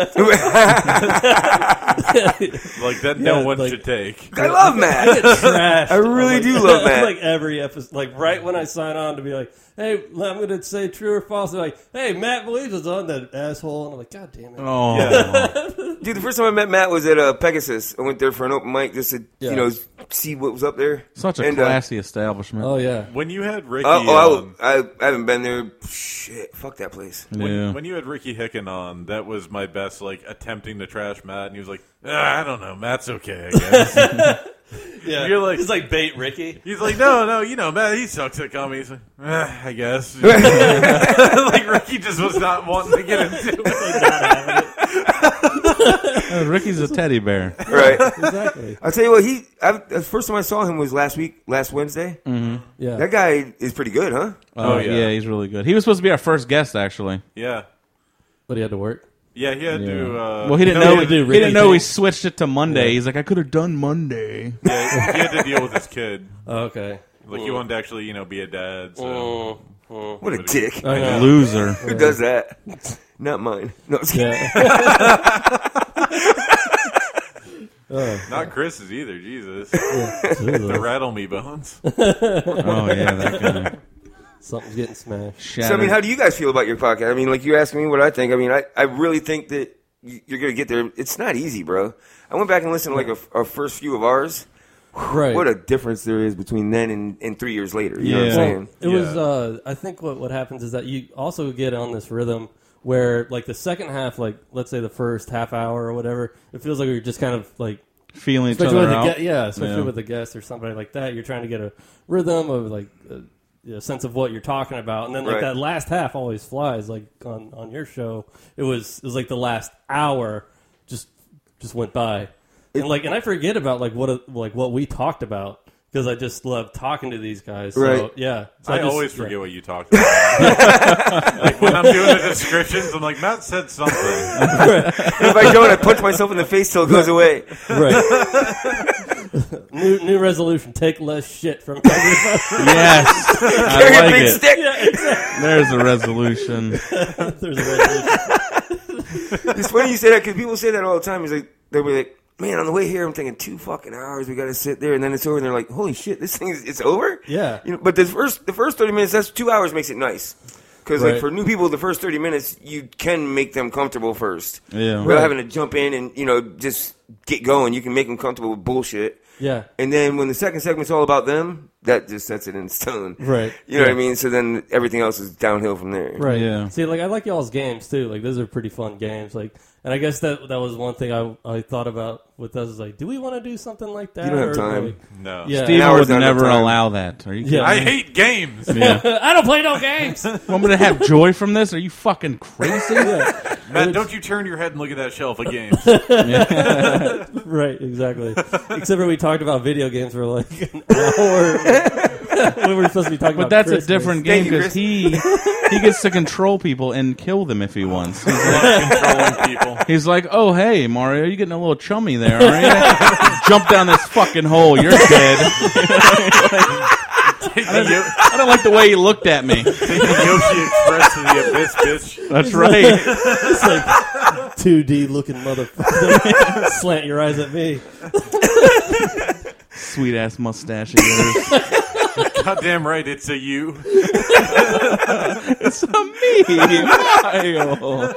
S1: that, no
S2: Yeah,
S1: one
S2: like-
S1: should take.
S4: I love Matt.
S2: I get trashed.
S4: I really
S2: on,
S4: do
S2: like,
S4: love Matt.
S2: Like every episode, like right when I sign on to be like, "Hey, I'm going to say true or false." They're like, "Hey, Matt Williams is on that asshole," and I'm like, "God damn it!"
S3: Oh,
S1: Yeah.
S4: Dude, the first time I met Matt was at uh, Pegasus. I went there for an open mic just to,
S2: Yeah.
S4: you know, see what was up there.
S3: such a
S4: And, uh,
S3: classy establishment.
S2: Oh yeah,
S1: When you had Ricky
S4: Uh, oh,
S1: on,
S4: I, I, I haven't been there. Shit, fuck that place.
S1: when,
S3: yeah.
S1: when you had Ricky Hicken on, that was my best, like, attempting to trash Matt, and he was like, ah, I don't know, Matt's okay, I guess.
S2: yeah.
S1: You're like-
S2: he's like bait Ricky.
S1: He's like, no, no, you know, Matt, he sucks at comedy. He's like, ah, I guess. Like, Ricky just was not wanting to get into it.
S3: Uh, Ricky's a teddy bear.
S4: Right.
S2: Exactly.
S4: I'll tell you what, he, I, the first time I saw him was last week, last Wednesday.
S2: Yeah.
S4: That guy is pretty good, huh?
S3: Oh,
S1: Oh,
S3: yeah.
S1: yeah.
S3: he's really good. He was supposed to be our first guest, actually.
S1: Yeah.
S2: But he had to work.
S1: Yeah, he had to. Uh,
S3: Well, he didn't
S2: no,
S3: know.
S2: he had to do
S3: He
S2: Ricky
S3: didn't know we
S2: things.
S3: switched it to Monday.
S2: Yeah.
S3: He's like, I could have done Monday.
S1: yeah, he had to deal with his kid.
S2: Oh, okay.
S1: Like, he wanted to actually, you know, be a dad. So.
S4: What a dick.
S2: I know.
S3: Loser.
S4: Who does that? Not mine. No, I'm just kidding.
S2: Yeah.
S1: Not Chris's either, Jesus. The rattle me bones.
S3: Oh yeah, that guy.
S2: Something's getting smashed.
S3: Shattered.
S4: So, I mean, how do you guys feel about your podcast? I mean, like, you're asking me what I think. I mean, I, I really think that y- you're going to get there. It's not easy, bro. I went back and listened to, like, a, our first few of ours.
S2: Right.
S4: What a difference there is between then and, and three years later. You know what
S3: Yeah.
S4: I'm saying?
S2: It
S1: Yeah.
S2: was. Uh, I think what what happens is that you also get on this rhythm where, like, the second half, like, let's say the first half hour or whatever, it feels like you're just kind of like,
S3: feeling each
S2: especially
S3: other
S2: with
S3: out.
S2: the gue- yeah, especially
S3: Yeah.
S2: with a guest or somebody like that, you're trying to get a rhythm of like a, a sense of what you're talking about, and then like
S4: Right.
S2: that last half always flies. Like on on your show, it was it was like the last hour just just went by, and like and I forget about like what like what we talked about. Because I just love talking to these guys. So,
S4: Right.
S2: yeah. So
S1: I,
S2: just-
S1: always
S2: yeah.
S1: forget what you talked about. Like, when I'm doing the descriptions, I'm like, Matt said something.
S4: And if I don't, I punch myself in the face till it goes away.
S2: Right. new new resolution: take less shit from everybody.
S3: Yes,
S4: Carry
S3: I
S4: a
S3: like
S4: big
S3: it.
S4: stick.
S2: Yeah, exactly.
S3: There's a resolution.
S2: There's a resolution.
S4: It's funny you say that because people say that all the time. It's like, they'll be like, man, on the way here, I'm thinking two fucking hours. We got to sit there, and then it's over. And they're like, holy shit, this thing is it's over.
S2: Yeah.
S4: You know, but the first the first thirty minutes, that's two hours makes it nice. Because like
S2: Right.
S4: for new people, the first thirty minutes you can make them comfortable first.
S3: Yeah.
S4: Without
S2: Right.
S4: having to jump in and you know just get going. You can make them comfortable with bullshit.
S2: Yeah.
S4: And then when the second segment's all about them, that just sets it in stone.
S2: Right.
S4: You know
S2: Yeah.
S4: what I mean? So then everything else is downhill from there.
S2: Right.
S3: Yeah.
S2: See, like I like y'all's games too. Like those are pretty fun games. Like, and I guess that that was one thing I I thought about with us. Is like, do we want to do something like that?
S4: You don't have
S2: Or,
S4: time.
S2: like-
S1: No.
S2: yeah.
S3: Steven
S4: hour's
S3: would
S4: not enough
S3: never
S4: time.
S3: allow that. Are you kidding?
S2: Yeah.
S1: I hate games.
S3: Yeah.
S2: I don't play no games.
S3: Want me to have joy from this? Are you fucking crazy?
S2: Yeah.
S1: Matt, don't you turn your head and look at that shelf of games.
S2: Right. Exactly. Except for we talked about video games for like an hour. We were supposed to be talking
S3: But
S2: about.
S3: that's
S2: Christmas.
S3: a different game
S4: Thank you,
S3: because
S4: Chris.
S3: he he gets to control people and kill them if he wants. He's like,
S1: Love controlling people.
S3: he's like, oh hey Mario, you're getting a little chummy there, aren't you? Jump down this fucking hole, you're dead.
S1: Take the, Yo-
S3: I don't like the way he looked at me.
S1: take the Yoshi Express to the abyss, bitch.
S3: That's right.
S2: It's like two D looking motherfucker. Slant your eyes at me.
S3: Sweet ass mustache of yours.
S1: Goddamn right, it's a you.
S3: It's a me, Mario.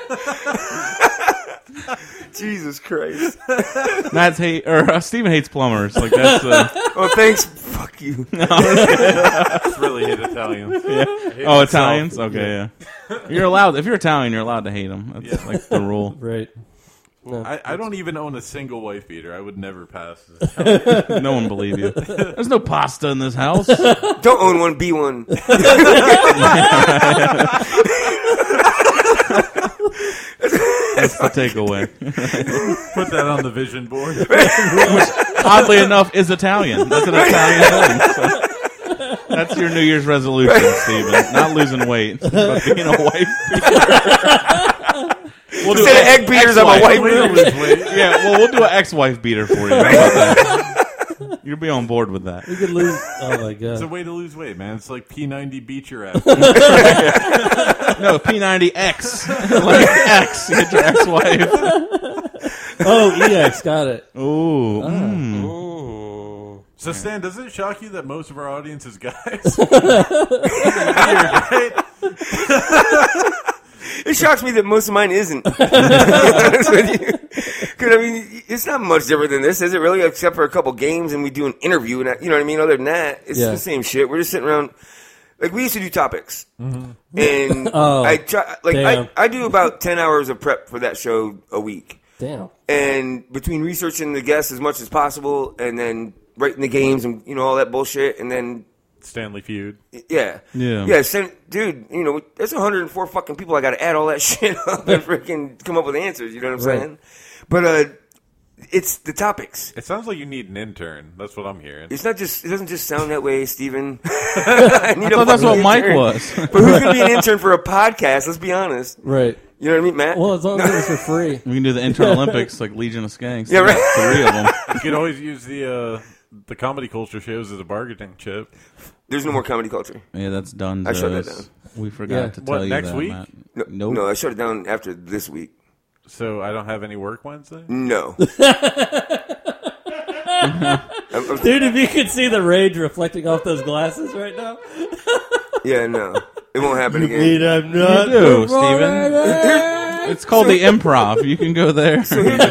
S4: Jesus Christ.
S3: Matt's hate or uh, Steven hates plumbers. Like that's uh,
S4: Oh, thanks. Fuck you.
S1: It's really hate Italians.
S3: yeah.
S1: Hate
S3: Oh,
S1: myself.
S3: Italians. Okay, yeah. You're allowed if you're Italian, you're allowed to hate them. That's
S1: Yeah.
S3: like the rule.
S2: Right. No.
S1: I, I don't even own a single wife beater. I would never pass.
S3: No one believe you. There's no pasta in this house.
S4: Don't own one, be one.
S3: That's the takeaway.
S1: Put that on the vision board.
S3: Oddly enough, is Italian. That's an Italian thing. So. That's your New Year's resolution, Steven. Not losing weight, but being a wife beater. We'll do
S4: Instead of
S3: an
S4: egg beaters, I'm a
S3: ex-wife.
S4: wife
S1: Way to
S4: beater.
S1: lose weight.
S3: Yeah, well, we'll do an ex-wife beater for you. How about that? You'll be on board with that.
S2: We could lose. Oh my god.
S1: It's a way to lose weight, man. It's like P ninety beat your ass.
S3: No, P ninety X. Like X. You get your ex-wife.
S2: Oh, E X, got it.
S3: Ooh. mm.
S2: Oh.
S1: So, Stan, does it shock you that most of our audience is guys? Weird, right?
S4: It shocks me that most of mine isn't. To be honest with you. 'Cause, I mean, it's not much different than this, is it really? Except for a couple games and we do an interview. And that, you know what I mean? Other than that, it's
S2: Yeah.
S4: the same shit. We're just sitting around. Like, we used to do topics.
S1: Mm-hmm.
S4: And
S2: Oh,
S4: I try, like,
S2: damn.
S4: I, I do about ten hours of prep for that show a week.
S2: Damn.
S4: And between researching the guests as much as possible and then writing the games and, you know, all that bullshit. And then,
S1: Stanley Feud.
S4: yeah.
S3: Yeah.
S4: Yeah, send, dude, you know, there's one hundred four fucking people I got to add all that shit up and freaking come up with answers. You know what I'm
S2: Right.
S4: saying? But, uh, it's the topics.
S1: It sounds like you need an intern. That's what I'm hearing.
S4: It's not just, it doesn't just sound that way, Steven. I, need
S3: I thought that's what Mike
S4: intern.
S3: was.
S4: But who's going to be an intern for a podcast? Let's be honest.
S2: Right.
S4: You know what I mean, Matt?
S2: Well, as long as it's for free.
S3: We can do the intern Olympics like Legion of Skanks.
S4: Yeah, right.
S3: Three of them.
S1: You could always use the uh, the comedy culture shows as a bargaining chip.
S4: There's no more comedy culture.
S3: Yeah, that's done.
S4: I shut that down.
S3: We forgot
S2: Yeah.
S3: to
S1: What,
S3: tell you
S1: next
S3: that,
S1: week?
S3: Matt.
S4: No,
S3: Nope.
S4: no, I shut it down after this week.
S1: So I don't have any work Wednesday?
S4: No. I'm- I'm-
S2: Dude, if you could see the rage reflecting off those glasses right now.
S4: yeah, no. It won't happen again.
S2: Mean I'm not
S3: You do,
S2: performing.
S3: It's called the Improv. You can go there.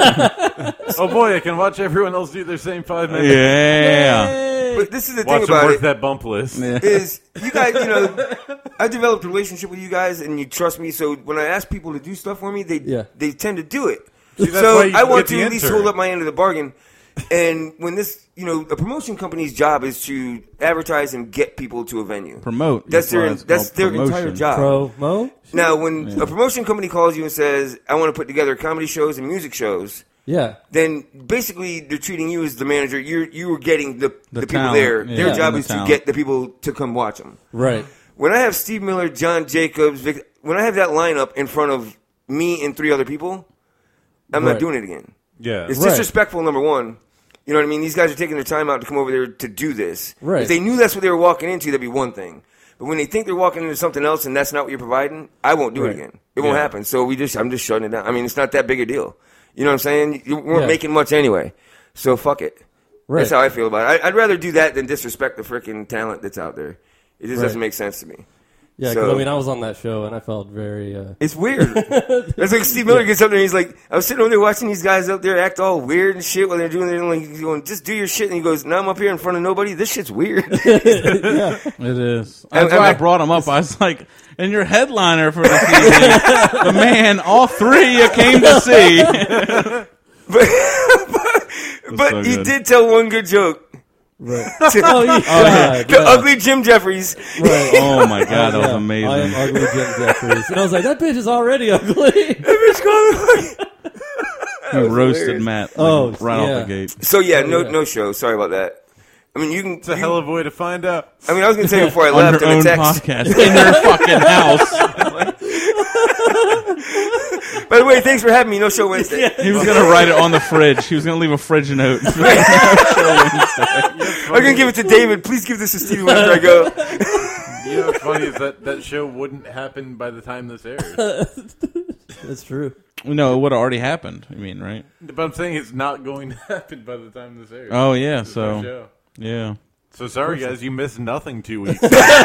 S1: Oh boy, I can watch everyone else do their same five minutes.
S3: Yeah.
S4: But this is the
S1: Watch
S4: thing
S1: them
S4: about
S1: work
S4: it.
S1: that bump list.
S4: Is you guys, you know, I developed a relationship with you guys, and you trust me. So when I ask people to do stuff for me, they
S2: Yeah.
S4: they tend to do it.
S1: See, that's
S4: So
S1: why you
S4: I
S1: can
S4: want
S1: get
S4: to
S1: the
S4: at least
S1: intern.
S4: hold up my end of the bargain. And when this, you know, a promotion company's job is to advertise and get people to a venue.
S3: Promote.
S4: That's their
S3: why it's
S4: that's
S3: called
S4: their
S3: promotion.
S4: entire job.
S2: Promo?
S4: Now, when a promotion company calls you and says, "I want to put together comedy shows and music shows,"
S2: Yeah.
S4: then basically they're treating you as the manager. You're you were getting the, the,
S3: The
S4: people
S3: talent,
S4: there.
S3: yeah,
S4: Their
S3: and
S4: job
S3: the
S4: is to
S3: talent.
S4: get the people to come watch them.
S2: Right.
S4: When I have Steve Miller, John Jacobs, Vic, when I have that lineup in front of me and three other people, I'm
S2: Right.
S4: not doing it again.
S1: Yeah.
S4: It's
S2: Right.
S4: disrespectful, number one. You know what I mean? These guys are taking their time out to come over there to do this.
S2: Right.
S4: If they knew that's what they were walking into, that'd be one thing. But when they think they're walking into something else and that's not what you're providing, I won't do
S2: Right.
S4: it again. It won't
S1: Yeah.
S4: happen. So we just, I'm just shutting it down. I mean, it's not that big a deal. You know what I'm saying? You weren't
S2: Yeah.
S4: making much anyway. So fuck it.
S2: Right.
S4: That's how I feel about it. I, I'd rather do that than disrespect the freaking talent that's out there. It just
S2: Right.
S4: doesn't make sense to me.
S2: Yeah, 'cause,
S4: So-
S2: I mean, I was on that show and I felt very. Uh,
S4: It's weird. It's like Steve Miller gets up there and he's like, I was sitting over there watching these guys up there act all weird and shit while they're doing their, like, he's going, just do your shit. And he goes, now I'm up here in front of nobody. This shit's weird.
S3: It is.
S4: And-
S3: That's why
S4: and
S3: I
S4: I-
S3: brought him up. I was like, and your headliner for this evening, the man all three you came to see.
S4: but but
S3: so
S4: he
S3: good.
S4: did tell one good joke.
S2: right.
S4: To-
S2: Oh, yeah. God,
S4: the
S2: yeah.
S4: ugly Jim Jeffries.
S2: Right.
S3: Oh my god, that was
S2: Yeah. I am
S3: amazing.
S2: ugly Jim Jeffries. And I was like, that bitch is already ugly.
S4: Bitch called him-
S3: He roasted
S4: hilarious.
S3: Matt like,
S2: Oh,
S3: right
S2: yeah.
S3: off the gate.
S4: So yeah, no
S2: yeah.
S4: no show. Sorry about that. I mean, you can.
S1: It's a
S4: you-
S1: hell of a way to find out.
S4: I mean, I was going to tell you before I
S3: On
S4: left
S3: your
S4: in
S3: own
S4: a text.
S3: podcast in your fucking house.
S4: By the way, thanks for having me. No show Wednesday.
S3: He was gonna write it on the fridge. He was gonna leave a fridge note.
S4: I'm going to give it to David. Please give this to Stevie after I go.
S1: You know what's funny is that that show wouldn't happen by the time this airs.
S2: That's true.
S3: No, it would have already happened. I mean, right?
S1: But I'm saying it's not going to happen by the time this airs.
S3: Oh yeah,
S1: There's no
S3: so
S1: show.
S3: yeah.
S1: So sorry, guys, you missed nothing two weeks.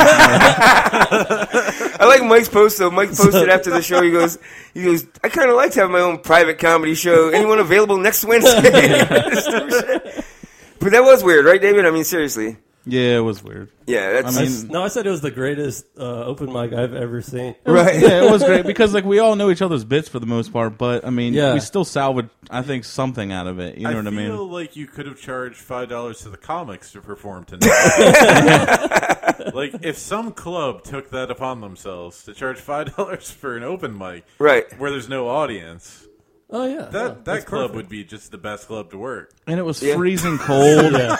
S4: I like Mike's post though. Mike posted after the show. He goes, he goes. I kind of like to have my own private comedy show. Anyone available next Wednesday? But that was weird, right, David? I mean, seriously.
S3: Yeah, it was weird.
S4: Yeah, that's
S3: I
S2: I
S3: mean-
S2: s- no, I said it was the greatest uh, open mic I've ever seen.
S4: right.
S3: Yeah, it was great because like we all know each other's bits for the most part, but I mean,
S2: Yeah.
S3: we still salvaged, I think, something out of it. You know
S1: I
S3: what I mean?
S1: feel like you could have charged five dollars to the comics to perform tonight. Like if some club took that upon themselves to charge five dollars for an open mic,
S4: Right.
S1: where there's no audience,
S2: Oh yeah,
S1: that
S2: yeah,
S1: that
S2: that's
S1: club
S2: perfect.
S1: would be just the best club to work.
S3: And it was
S4: Yeah.
S3: freezing cold.
S2: Yeah,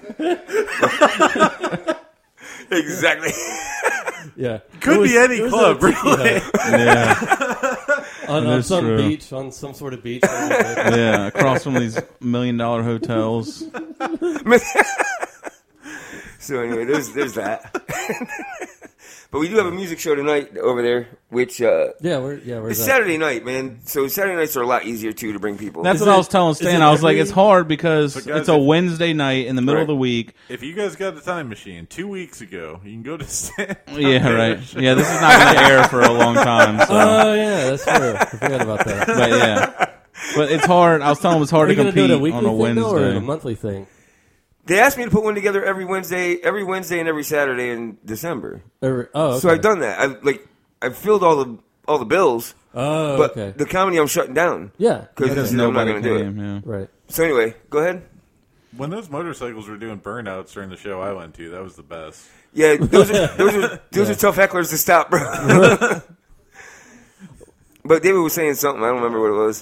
S4: Exactly.
S2: yeah.
S1: Could
S2: It was-
S1: be any
S2: it was
S1: club,
S2: a tiki
S1: really.
S2: hut
S3: Yeah,
S2: on,
S3: That
S2: on
S3: is
S2: some
S3: true.
S2: beach, on some sort of beach. Yeah,
S3: yeah, across from these million dollar hotels.
S4: So anyway, there's there's that. But we do have a music show tonight over there, which uh,
S2: Yeah, we're yeah we're
S4: it's Saturday night, man. So Saturday nights are a lot easier too to bring people.
S3: That's
S2: Is
S3: what
S2: it-
S3: I was telling
S2: is
S3: Stan.
S2: it
S3: I was like,
S2: every-
S3: it's hard because
S1: But guys,
S3: it's a
S1: if-
S3: Wednesday night in the middle of
S4: Right.
S3: the week.
S1: If you guys got a time machine two weeks ago, you can go to Stan.
S3: Yeah, right. Yeah, this is not going to air for a long time. So.
S2: Oh yeah, that's true. I forgot about that.
S3: But yeah, but it's hard. I was telling him it's hard
S2: Are you
S3: to
S2: gonna do it
S3: compete
S2: a weekly
S3: on a
S2: thing though, or a
S3: Wednesday.
S2: monthly thing?
S4: They asked me to put one together every Wednesday, every Wednesday and every Saturday in December.
S2: Or, oh, okay.
S4: So I've done that. I like I've filled all the all the bills,
S2: Oh,
S4: but
S2: okay.
S4: the comedy I'm shutting down
S2: Yeah.
S4: because
S2: Okay.
S4: I'm not
S3: Nobody
S4: going to do it.
S3: came. Yeah.
S2: Right.
S4: So anyway, go ahead.
S1: When those motorcycles were doing burnouts during the show I went to, that was the best.
S4: Yeah, those are those are those
S2: Yeah.
S4: are tough hecklers to stop, bro. But David was saying something. I don't remember what it was.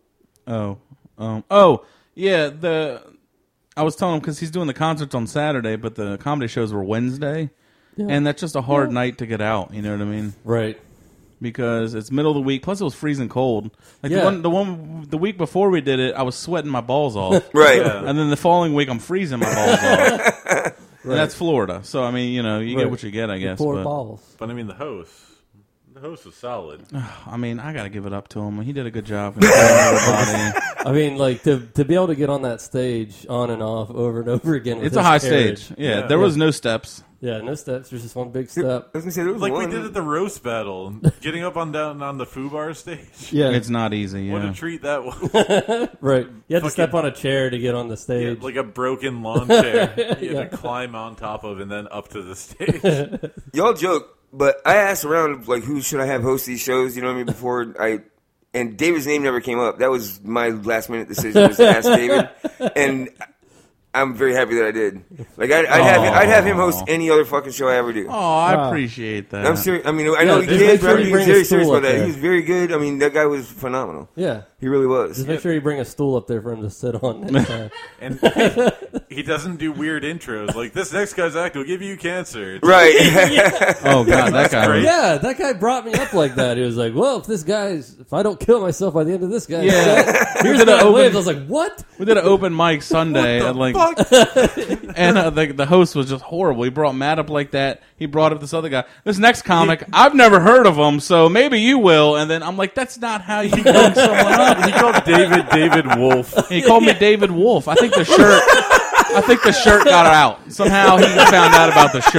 S3: Oh, um, oh, yeah. The I was telling him because he's doing the concerts on Saturday, but the comedy shows were Wednesday,
S2: Yeah.
S3: and that's just a hard night to get out. You know what I mean?
S2: Right.
S3: Because it's middle of the week. Plus, it was freezing cold. Like
S2: Yeah.
S3: the one, the one, the week before we did it, I was sweating my balls off.
S4: Right.
S1: Yeah.
S3: And then the following week, I'm freezing my balls off. And that's Florida, so I mean, you know, you
S2: Right.
S3: get what you get, I guess.
S2: Poor
S3: But,
S2: balls.
S1: But I mean, the host, the host was solid.
S3: I mean, I got to give it up to him. He did a good job. Everybody.
S2: I mean, like to to be able to get on that stage on and off over and over again. With
S3: It's a
S2: his
S3: high
S2: carriage.
S3: stage. Yeah,
S1: Yeah.
S3: there was no steps.
S2: Yeah, no steps. There's just one big
S4: I
S2: step.
S4: was gonna say there was
S1: Like
S4: one.
S1: we did at the roast battle, getting up on down on the Foo Bar stage.
S2: Yeah,
S3: It's not easy.
S1: What
S3: Yeah.
S1: a treat that was!
S2: right. You had to
S1: Fucking-
S2: step on a chair to get on the
S1: Yeah,
S2: stage.
S1: like a broken lawn chair, you had
S2: Yeah.
S1: to climb on top of and then up to the stage.
S4: Y'all joke, but I asked around like who should I have host these shows? You know what I mean? Before I, and David's name never came up. That was my last minute decision was to ask David, and I'm very happy that I did. Like I'd, I'd have I'd have him host any other fucking show I ever do.
S3: Oh, I
S2: Ah.
S3: appreciate that.
S4: I'm serious. I mean, I know
S2: Yeah,
S4: he
S2: just
S4: did,
S2: make
S4: but
S2: sure
S4: I'm
S2: you
S4: being
S2: bring
S4: very
S2: a
S4: serious
S2: stool
S4: about
S2: up
S4: that.
S2: there.
S4: He was very good. I mean, that guy was phenomenal.
S2: Yeah.
S4: He really was.
S2: Just make sure you bring a stool up there for him to sit on next time.
S1: And he doesn't do weird intros like this next guy's act will give you cancer. It's
S4: Right.
S3: oh god, that guy.
S1: great.
S3: Was,
S2: Yeah, that guy brought me up like that. He was like, "Well, if this guy's, if I don't kill myself by the end of this guy's
S3: Yeah.
S2: set, here's
S3: did an
S2: my
S3: open-
S2: waves." I was like, "What?"
S3: we did an open mic Sunday, and like,
S1: Fuck.
S3: and uh, the the host was just horrible. He brought Matt up like that. He brought up this other guy. This next comic, I've never heard of him, so maybe you will. And then I'm like, that's not how you bring someone up.
S1: He called David David Wolf.
S3: He called me David Wolf. I think the shirt. I think the shirt got out. Somehow he found out about the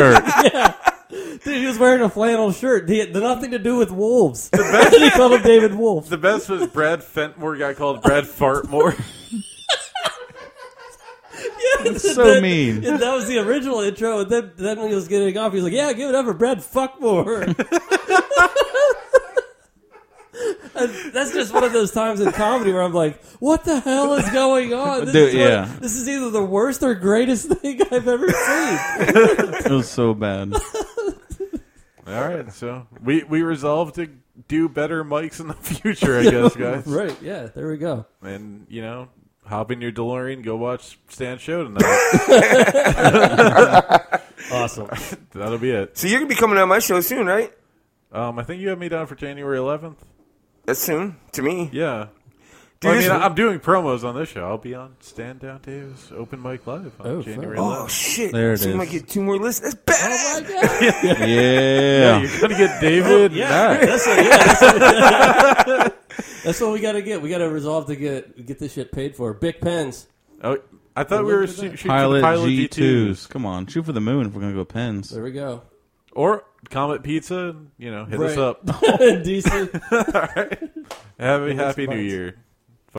S3: shirt.
S2: Dude, he was wearing a flannel shirt. He had nothing to do with wolves. He called him David Wolf.
S1: The best was Brad Fentmore got called Brad Fartmore.
S3: So
S2: Then-
S3: mean.
S2: And that was the original intro. And then, then when he was getting off, he was like, "Yeah, give it up for Brad Fuckmore." And that's just one of those times in comedy where I'm like, "What the hell is going on?" This,
S3: Dude,
S2: is, one-
S3: yeah.
S2: this is either the worst or greatest thing I've ever seen.
S3: It was so bad.
S1: All right, so we we resolved to do better mics in the future, I guess, guys.
S2: Right? Yeah. There we go.
S1: And you know, hop in your DeLorean, go watch Stan's show tonight.
S2: Awesome.
S1: That'll be it.
S4: So you're gonna be coming on my show soon, right?
S1: Um, I think you have me down for January eleventh.
S4: That's soon to me.
S1: Yeah.
S4: Dude,
S1: Well, I mean,
S4: this-
S1: I'm doing promos on this show. I'll be on Stand Down Dave's Open Mic Live on
S2: Oh,
S1: January
S2: fun.
S4: Oh
S1: eleventh.
S4: shit!
S3: There it
S4: so we
S3: is.
S4: might get two more listens. That's badass.
S3: Yeah.
S1: Yeah, you're gonna get David.
S2: Yeah,
S1: Matt.
S2: that's what, yeah, that's what, that's what we got to get. We got to resolve to get get this shit paid for. Big pens.
S1: Oh, I thought we
S2: Look
S1: were
S2: at
S1: shoo-
S2: that.
S1: shooting
S3: Pilot,
S1: for the Pilot
S3: G
S1: G twos.
S3: twos. Come on, shoot for the moon if we're gonna go pens.
S2: There we go.
S1: Or Comet Pizza. You know, hit us
S2: Right.
S1: up.
S2: Decent.
S1: Have a happy
S2: Nice
S1: New
S2: price.
S1: Year.